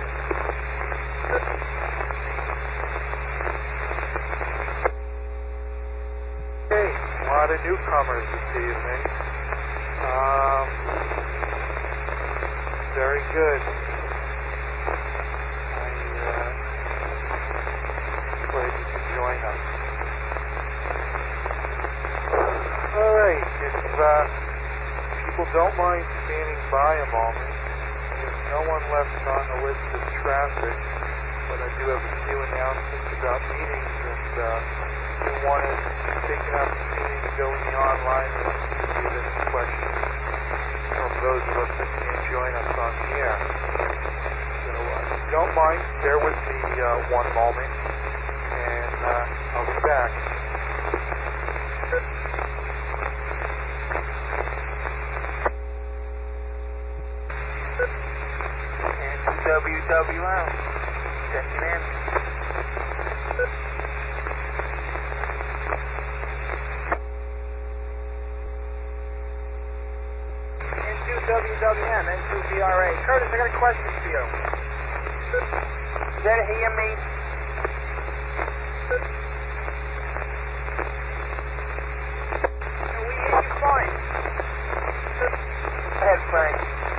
Okay, a lot of newcomers this evening. Very good. I'm glad you could join us. Alright, if people don't mind standing by a moment, there's no one left on the list of traffic, but I do have a few announcements about meetings, and if you want to take an opportunity to go in the online room if you have any questions from those of us that can't join us on the air. So if you don't mind, bear with me one moment, and I'll be back. WWL, checking in. N2WWN, N2BRA. Curtis, I got a question for you. Is that hear me? We hear you fine. Go ahead, Frank.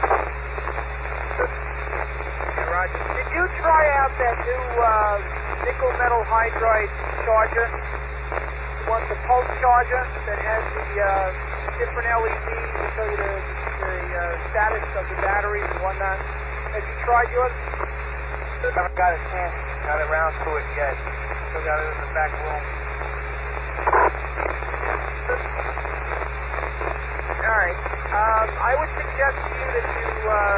Did you try out that new nickel metal hydride charger? The pulse charger that has the different LEDs to show you the status of the batteries and whatnot. Have you tried yours? I haven't got a chance. Got around to it yet. Still got it in the back room. All right. I would suggest to you that you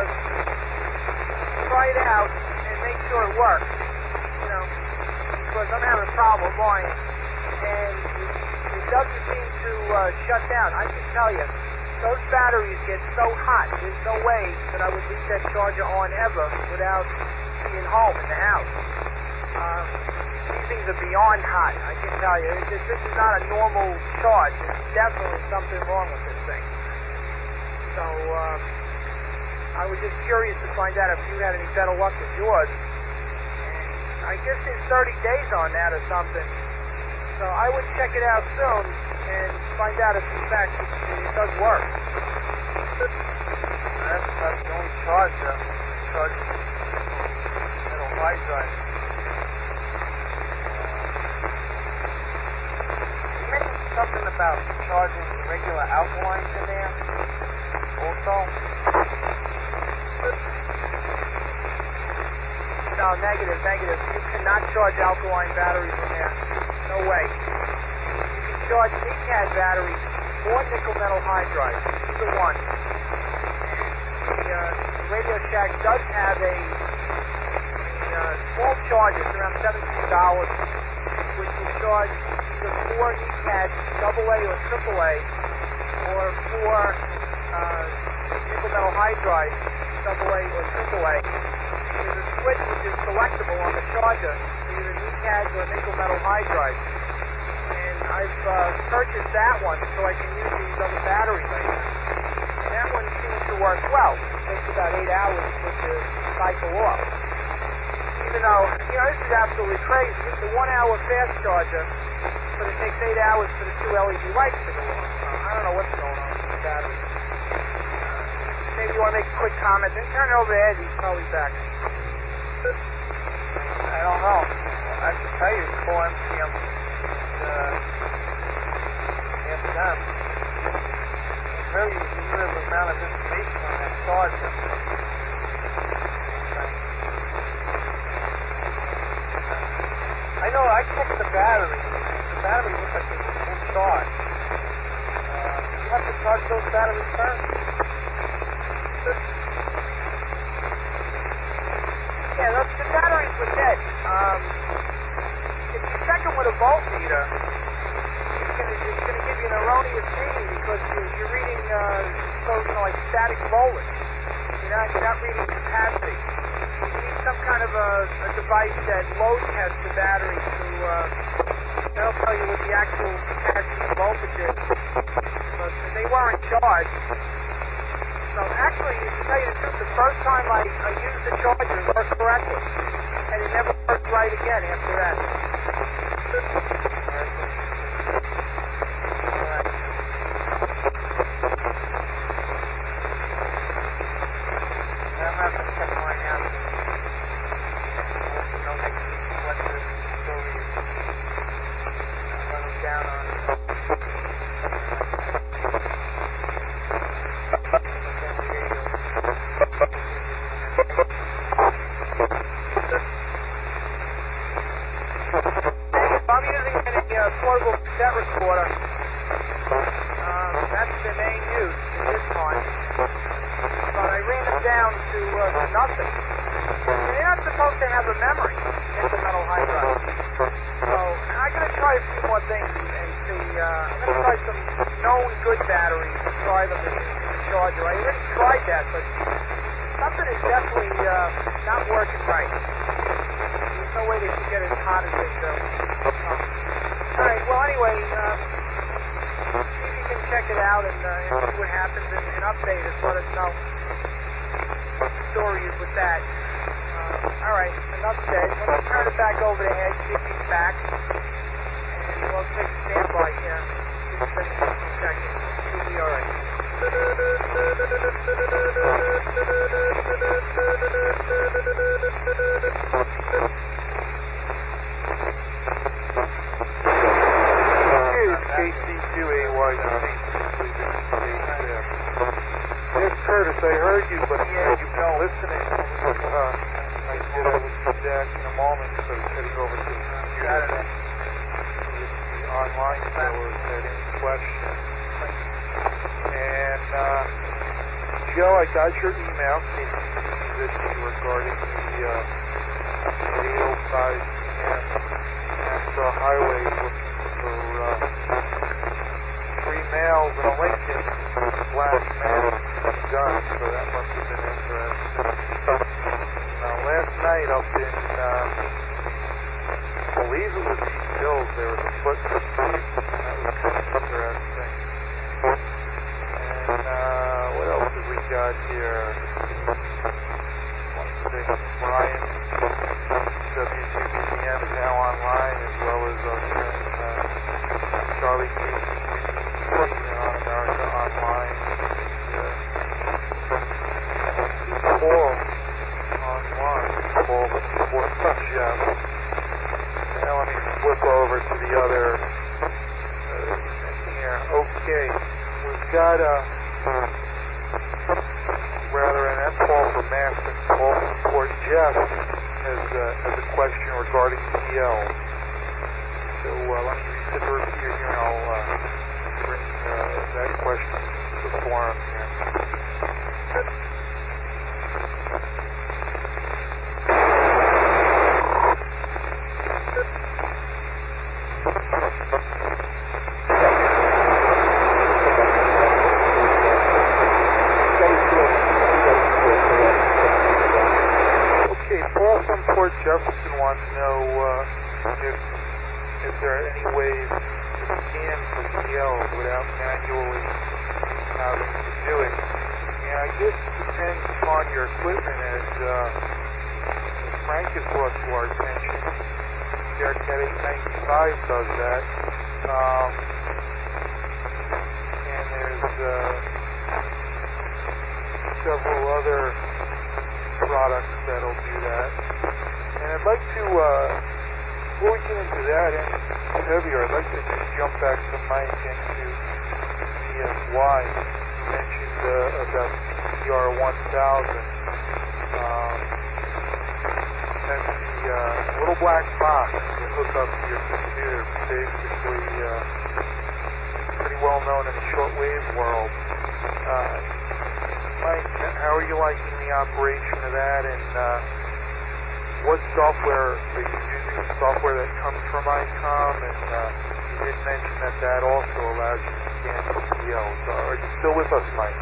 try it out and make sure it works. Because I'm having a problem with mine, and it doesn't seem to shut down. I can tell you, those batteries get so hot, there's no way that I would leave that charger on ever without being home in the house. These things are beyond hot, I can tell you. This is not a normal charge. There's definitely something wrong with this thing. So, I was just curious to find out if you had any better luck with yours. And I guess there's 30 days on that or something. So I would check it out soon and find out if in fact it does work. That's the only charger. Charge metal hydride. You mentioned something about charging regular alkalines in there. Also. No, negative. You cannot charge alkaline batteries in there. No way. You can charge NiCad batteries or nickel metal hydride. Either one. The Radio Shack does have a small charger. It's around $17, which will charge either 4 NiCad AA or AAA, or 4 nickel metal hydride AA or AAA. There's a switch which is selectable on the charger, either NiCads or nickel metal hydride. And I've purchased that one so I can use these other batteries I have. And that one seems to work well. It takes about 8 hours to put the cycle off. Even though, this is absolutely crazy. It's a 1-hour fast charger, but it takes 8 hours for the 2 LED lights to go on. I don't know what's going on with the battery. Maybe you want to make a quick comment, then turn it over to Ed. He's probably back. I don't know. I can tell you, it's full MCM. Amsterdam. Very limited amount of information on that charger. I know, I checked the battery. The battery looks like it's full charge. You have to charge those batteries first? Yeah, the batteries were dead. If you check them with a voltmeter, it's going to give you an erroneous reading because you're reading, like static voltage. You're not reading capacity. You need some kind of a device that load tests the battery that'll tell you what the actual capacity and voltage is. But they weren't charged. So actually, to tell you the truth, the first time I used the charger, it worked correctly. And it never worked right again after that. I'm having to check mine out. I'll let you know next week what the story is. I'll run them down on If I'm using a portable cassette recorder, that's the main use at this time. But I ran them down to nothing. They're not supposed to have a memory, nickel metal hydride. So I'm going to try a few more things and see. I'm going to try some known good batteries and try them in the charger. I already tried that, but something is definitely not working right. There's no way they can get as hot as they do. All right, well, anyway, see if you can check it out and see what happens and update us. Let us know what the story is with that. All right, enough said. Let me turn it back over to Ed, see if he's back. And we'll take a standby here. Just a second. He'll be all right. Yes, Curtis, I heard you, but you've not listening. I said I would be back in a moment, so I was heading over to the computer with the online sellers that had any questions. And, Joe, I got your email, KCC regarding the 805 PM Nassau Highway looking for 3 nails and a Lincoln black man gun, so that must have been interesting. Last night up in, I believe it was East Hills, there was a foot in the street. That was kind of interesting. And what else have we got here? One thing, Brian, WQBPM is now online, as well as our friend Charlie Q. on America Online. Paul online. Paul Sports Jeff. Now let me flip over to the other here. Okay, we've got an Paul from Maston. Paul from Port Jeff has a question regarding PL. So let me hit the repeater here, and I'll bring that question to the forum here. Okay, Paul from Port Jefferson wants to know if there are any ways to scan for PLs without manually having to do it. And I guess it depends upon your equipment, as Frank has brought to our attention. Bearcat 895 does that. And there's several other products that'll do that. And I'd like to, before we get into that any heavier, I'd like to just jump back to Mike into BSY. You mentioned about the PCR 1000. That's the little black box that hook up to your computer. Basically, pretty well known in the shortwave world. Mike, how are you liking the operation of that, and what software are you using? Software that comes from ICOM, and you did mention that also allows you to scan for PLs. Are you still with us, Mike?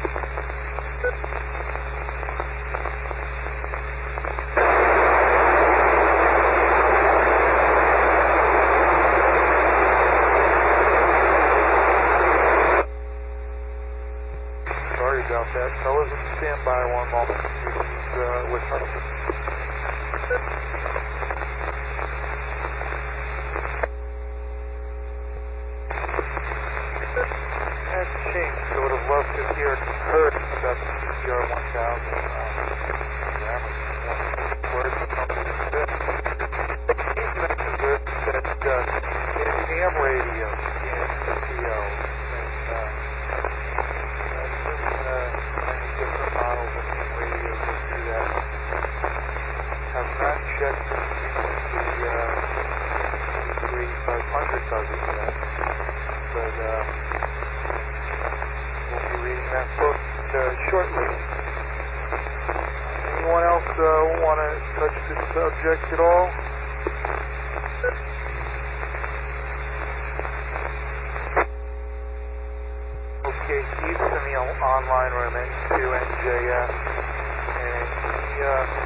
Sorry about that. Fellas, stand by one moment. He's with us. That's changed. I would have loved to hear heard about the PCR 1000. Words or something like this. He's mentioned this, that in ham radio scans the PLs. Many different models of ham radios that do that. Have not checked the 8500 does it yet, but we'll be reading that book shortly. Anyone else want to touch this subject at all? Okay, Steve's in the online room, N2NJF, and he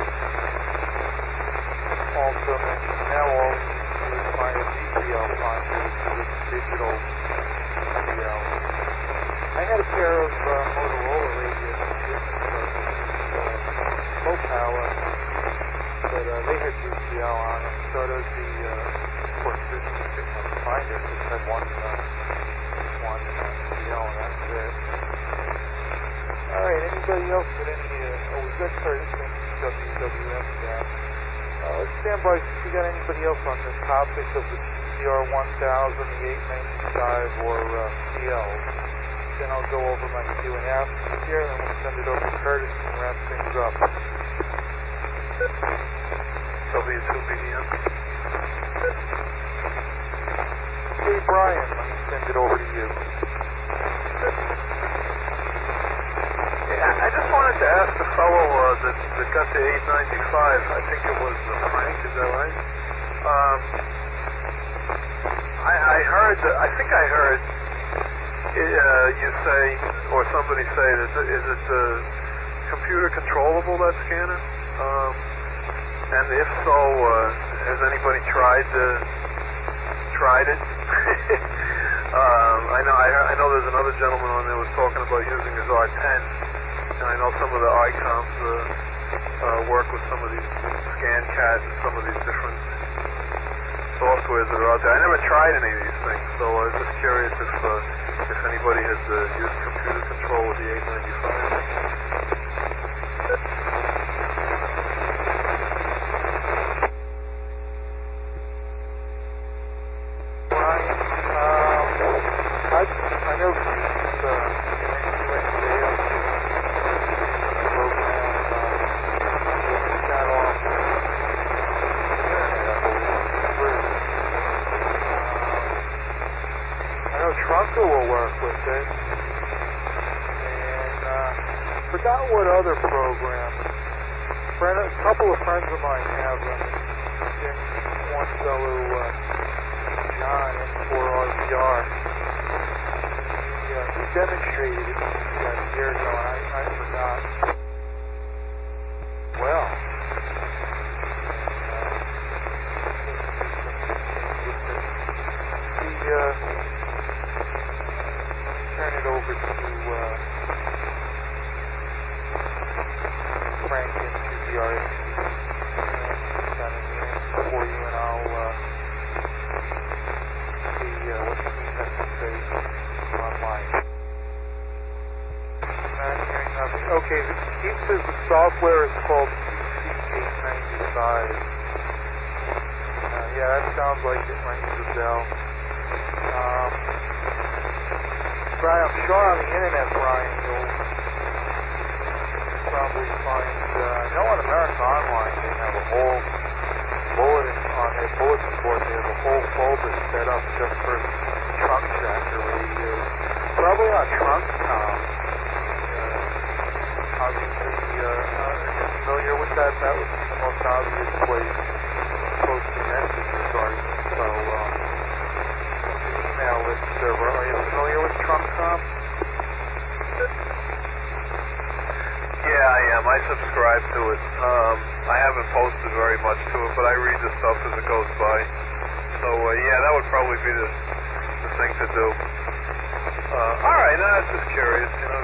also mentioned now all you need to do is find a DPL finder, which is a digital DPL. I had a pair of Motorola radios, low power, but they had DPL on them. So does the, of course, this finder just had one DPL, and that's it. All right, anybody else with any? We've got Curtis and WWF down. Let's stand by see if we got anybody else on the topic of the PCR 1000, the 895, or PL. Then I'll go over my Q&A here, and we'll send it over to Curtis and wrap things up. W2BDM. Hey, Brian, let me send it over to you. Yeah, I just wanted to ask the fellow that got the 895, I think it was Frank, is that right? I heard, I think I heard you say, or somebody say, is it computer controllable, that scanner? And if so, has anybody tried it? I know there's another gentleman on there who was talking about using his R10, and I know some of the ICOMs work with some of these ScanCat and some of these different softwares that are out there. I never tried any of these things, so I was just curious if anybody has used computer control with the 895. Trunker will work with it, and forgot what other program. A couple of friends of mine have them. And one fellow, John, M4RVR, he demonstrated it a year ago, and I forgot. Well, turn it over to Frank into the RSC for you, and I'll see what he has to say online. Not hearing nothing. Okay, he says the software is called CC895. Yeah, that sounds like it rings a bell. Brian, I'm sure on the internet, Brian, you'll probably find, I know on America Online they have a whole bulletin on their bulletin board. They have a whole folder set up just for trunk tracker radios. Probably on TrunkCom. Obviously, you're familiar with that. That would be the most obvious place to post the messages, or so. Email list server. Are you familiar with TrunkCom? Yeah, I am. I subscribe to it. I haven't posted very much to it, but I read the stuff as it goes by. So, yeah, that would probably be the thing to do. All right, I was just curious,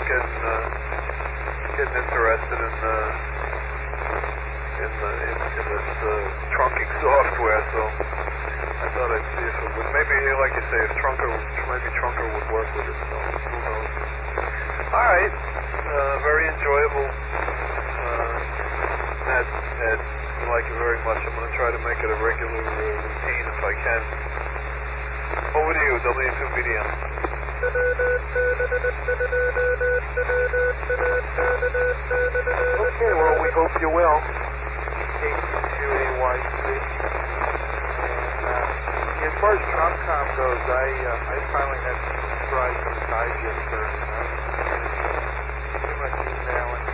getting interested in this trunking software, so I thought I'd see if it would. Maybe, like you say, maybe Trunker would work with it, so who knows. All right, very enjoyable. Ed, I like it very much. I'm going to try to make it a regular routine if I can. Over to you, W2BDM. Okay, well, we hope you will. KQ2AYC. And as far as TrunkCom goes, I finally had to subscribe to the digester. Too much emailing.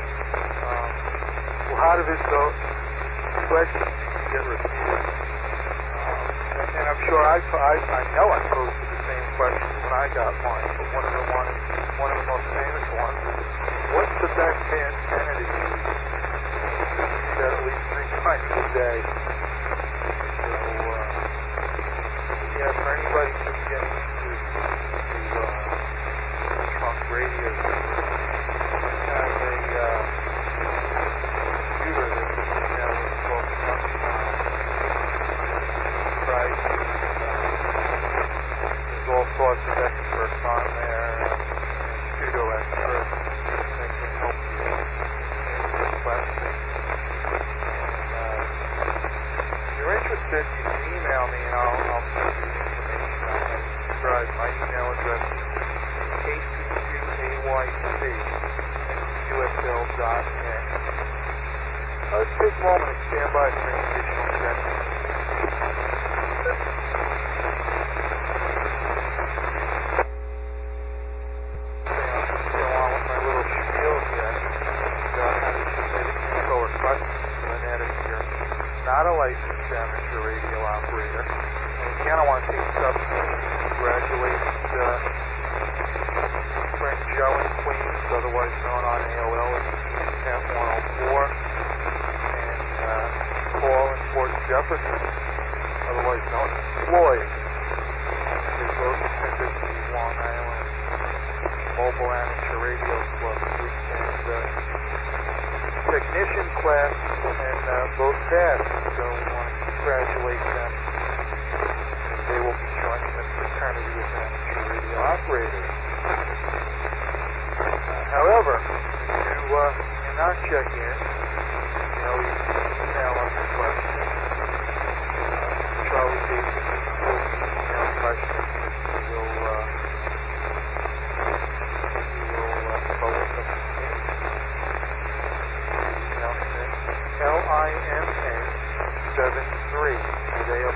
A lot of it, though, questions get repeated. And I'm sure I know I posted the same questions when I got mine, but one of the most famous ones is, what's the best antenna to use? That at least 3 times a day. So, yeah, for anybody just getting into trunk radio, have a computer that is called TrunkCom. There's all sorts of experts on there, pseudo experts that can help you answer questions. And if you're interested, you can email me and I'll send you the information on how to subscribe. My email address is kpqayc@usl.net. Let's take a moment and stand by for any additional questions. Not a licensed amateur radio operator. And again, I want to take this opportunity to congratulate Joe in Queens, otherwise known on AOL as Cat 104, and Paul in Fort Jefferson, otherwise known as Floyd. They both attended the Long Island Mobile Amateur Radio Club weekend technician class, and both passed, so we want to congratulate them. They will be joining the fraternity of amateur radio operators. However, if you cannot check in, you know, you can email us a question. Charlie Davis will email questions. We will forward them to me. Email LIMA73 today.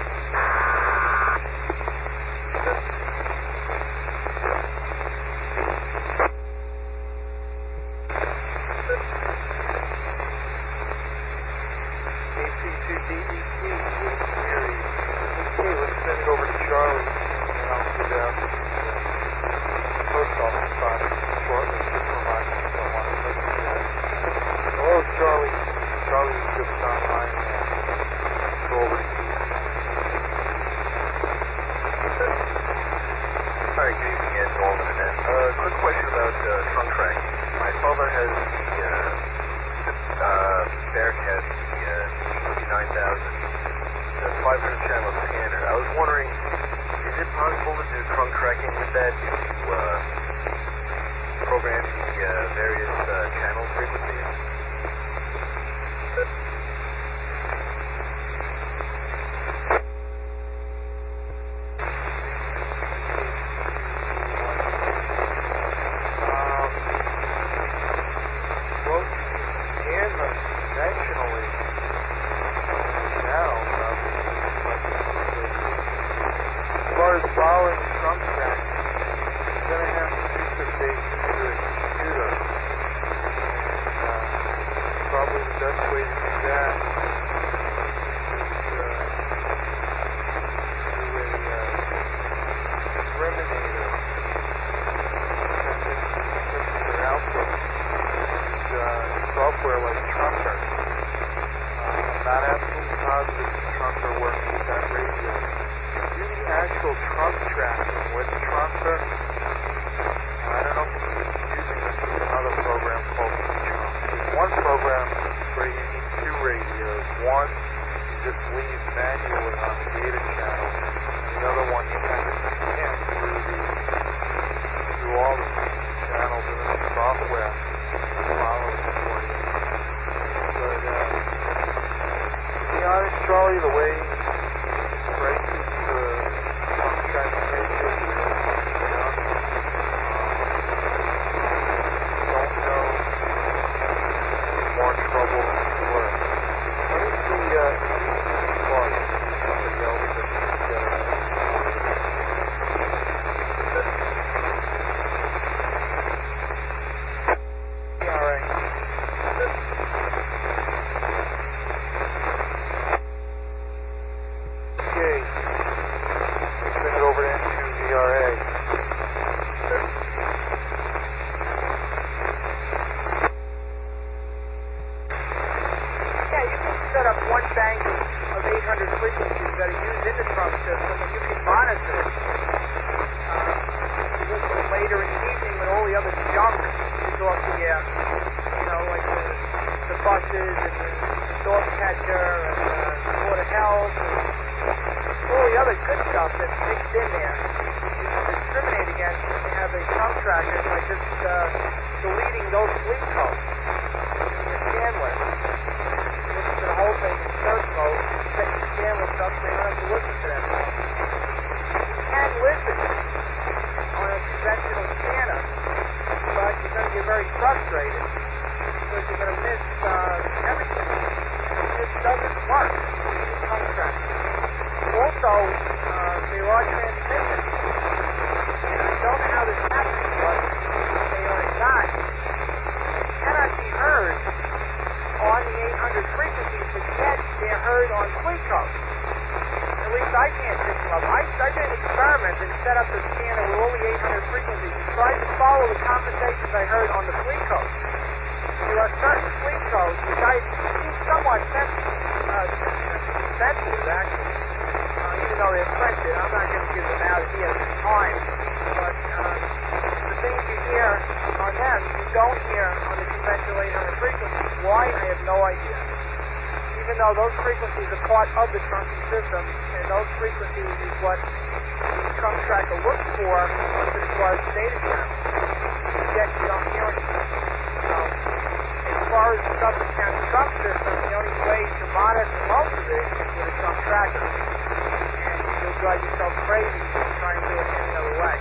Cannot they're printed. I'm not going to give them out here at this time. But the things you hear on them, you don't hear on the conventional 800 frequencies. Why? I have no idea. Even though those frequencies are part of the trunking system, and those frequencies is what the trunk tracker looks for as far as data channels. Yet you don't hear anything. So, as far as the Suffolk County trunk system, the only way to monitor most of it is with a trunk tracker. And you'll drive yourself crazy trying to do it any other way.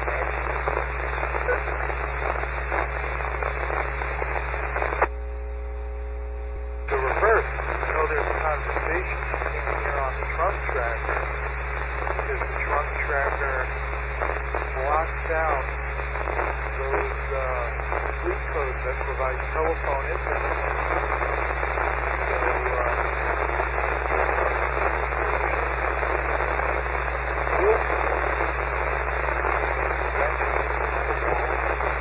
The reverse. You know, there's a conversation you can't hear on the trunk tracker because the trunk tracker blocks out those street codes that provide telephone internet. So,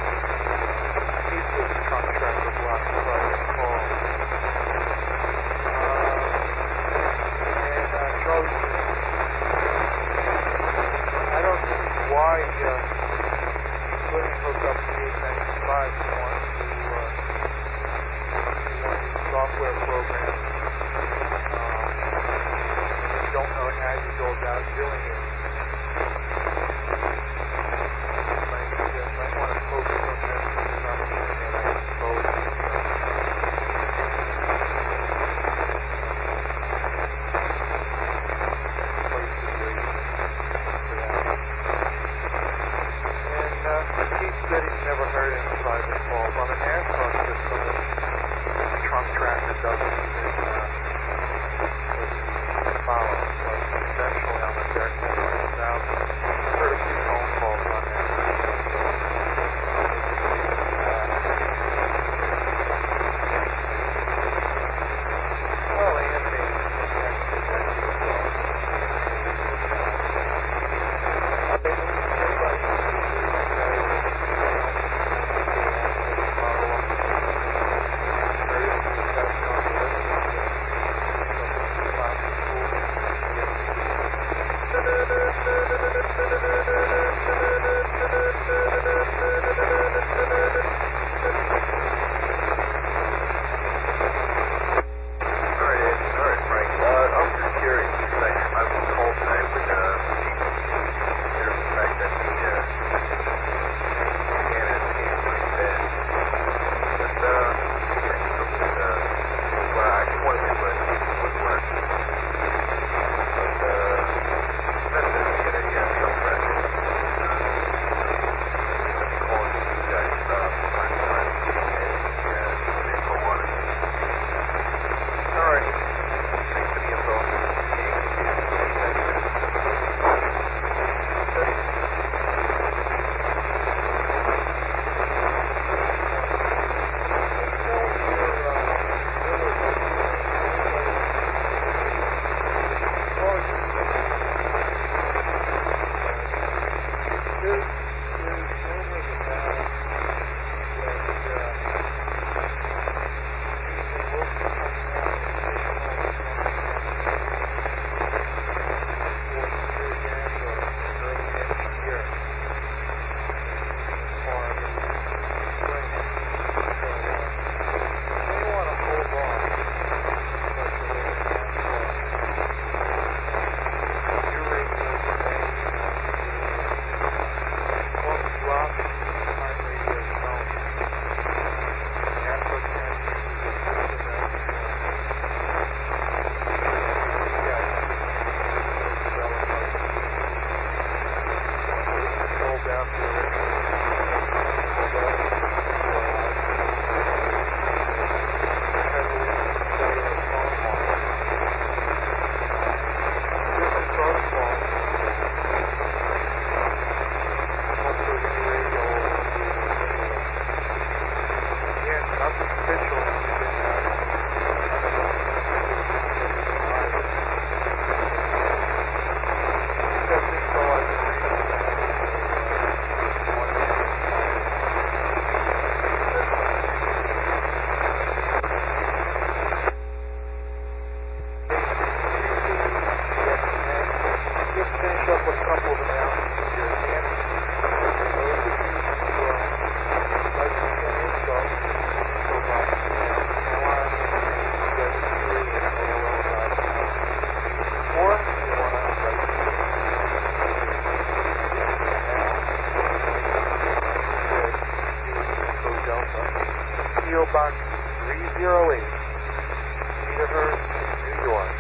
308 Cedarhurst, New York,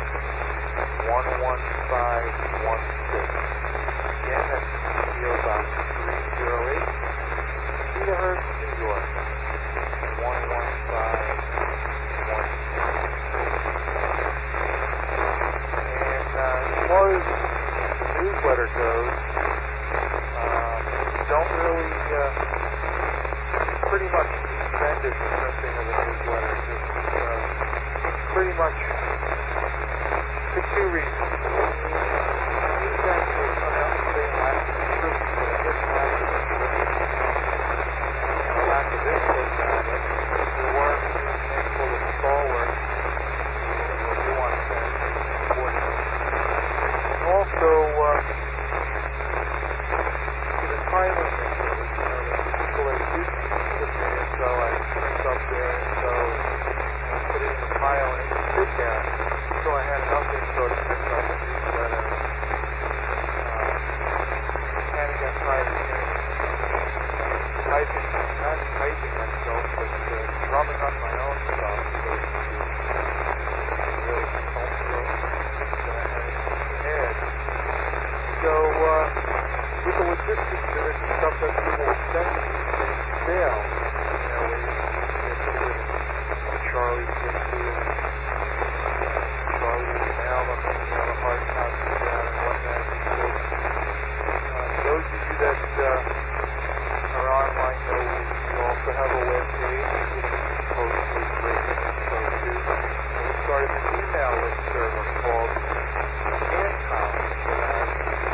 11516. Again, that's PO Box 308 Cedarhurst, New York, 11516. And as far as the newsletter goes, don't really pretty much suspended the printing of the newsletter. Just pretty much for two reasons. These guys will come out and say lack of interest, but I guess lack of interest and lack of input rather. There were a handful of stalwarts who do want to send supporting. And also, the timeliness of it, people that do submit info, I print up their info and put it in the pile and it can sit there. So I had enough info to print up a newsletter. Kind of got tired of typing, not typing myself, but drumming up my own stuff, so to speak. I really don't feel that I had anything prepared. So, with the logistics of it, the stuff that people will send me, they fail. Where you get to it, and Charlie gets to it, Charlie will mail them, the hard copies out and whatnot. So, those of you that are online know we also have a web page, which is post with radio info too. And we started an email list server called Handcom for that.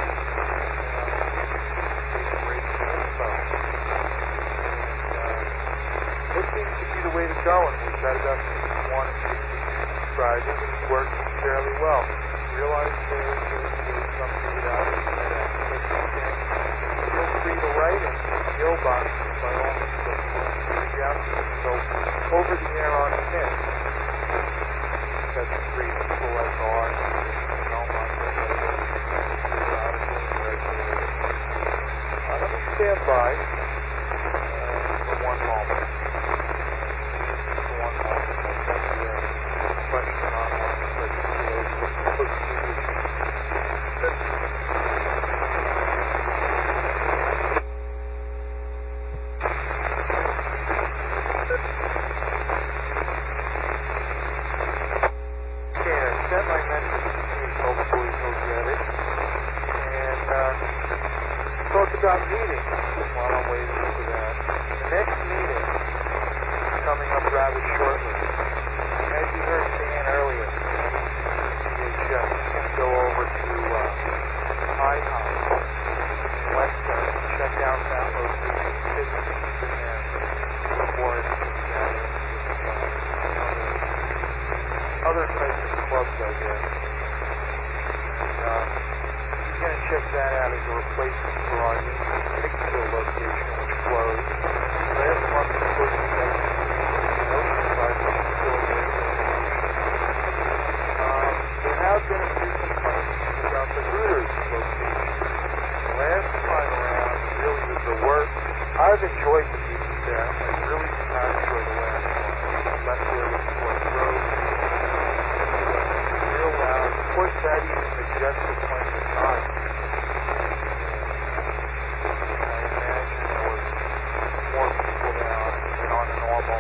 This seems to be the way to go, and we've got about 160 subscribers, and it's working fairly well. Realize there's some need out there that feel free to write in the PO box by all means that you want to reach out to us. So, over the air on the net, that's free to select art, Belmont, let me stand by for one moment. Question online, but sent my message to Steve, hopefully he'll get it. And talked about meetings while I'm waiting for that. The next meeting is coming up rather shortly. As you heard Dan earlier, DHS is going to go over to IHOP in Western and check out that location, business in there before it together with other types of clubs, I guess. And he's going to check that out as a replacement for our new Hicksville location, which closed. Last month, of course, we got notified, which is still a great location. There have been a few complaints about the Hooters location. The last time around really was the worst. I've enjoyed the meetings there. I really did not enjoy the last one. Left there with Fort Road. Real loud. Of course, that even the Jets were playing the Giants. I imagine there was more people than on a normal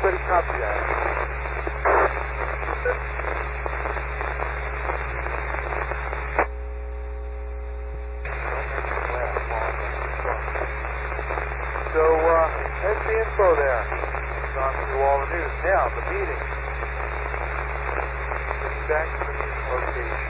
everybody copy that? So, that's the info there. We've gone through all the news. Now, the meeting. Getting back to the meeting location.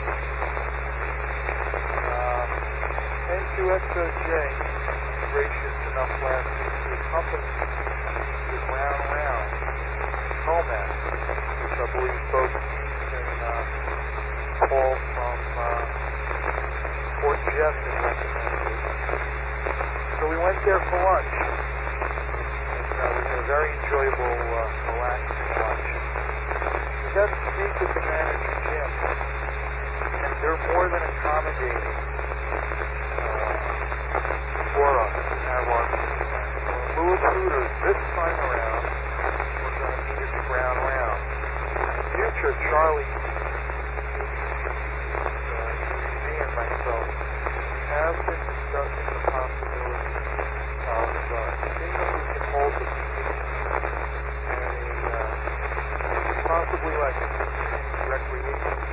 N2XOJ was gracious enough last week to accompany the Ground Round COMAC, which I believe both Keith and Paul from Fort Jeff had recommended. So we went there for lunch. We had a very enjoyable, relaxing lunch. We got to speak with the manager, Jim, and they're more than accommodating for us to have our meeting there. So in lieu of Hooters, this time around, we're going to meet at the Ground Round. In the future, Charlie, me and myself, have been discussing the possibility of seeing if we can hold the meeting at a possibly like a recreation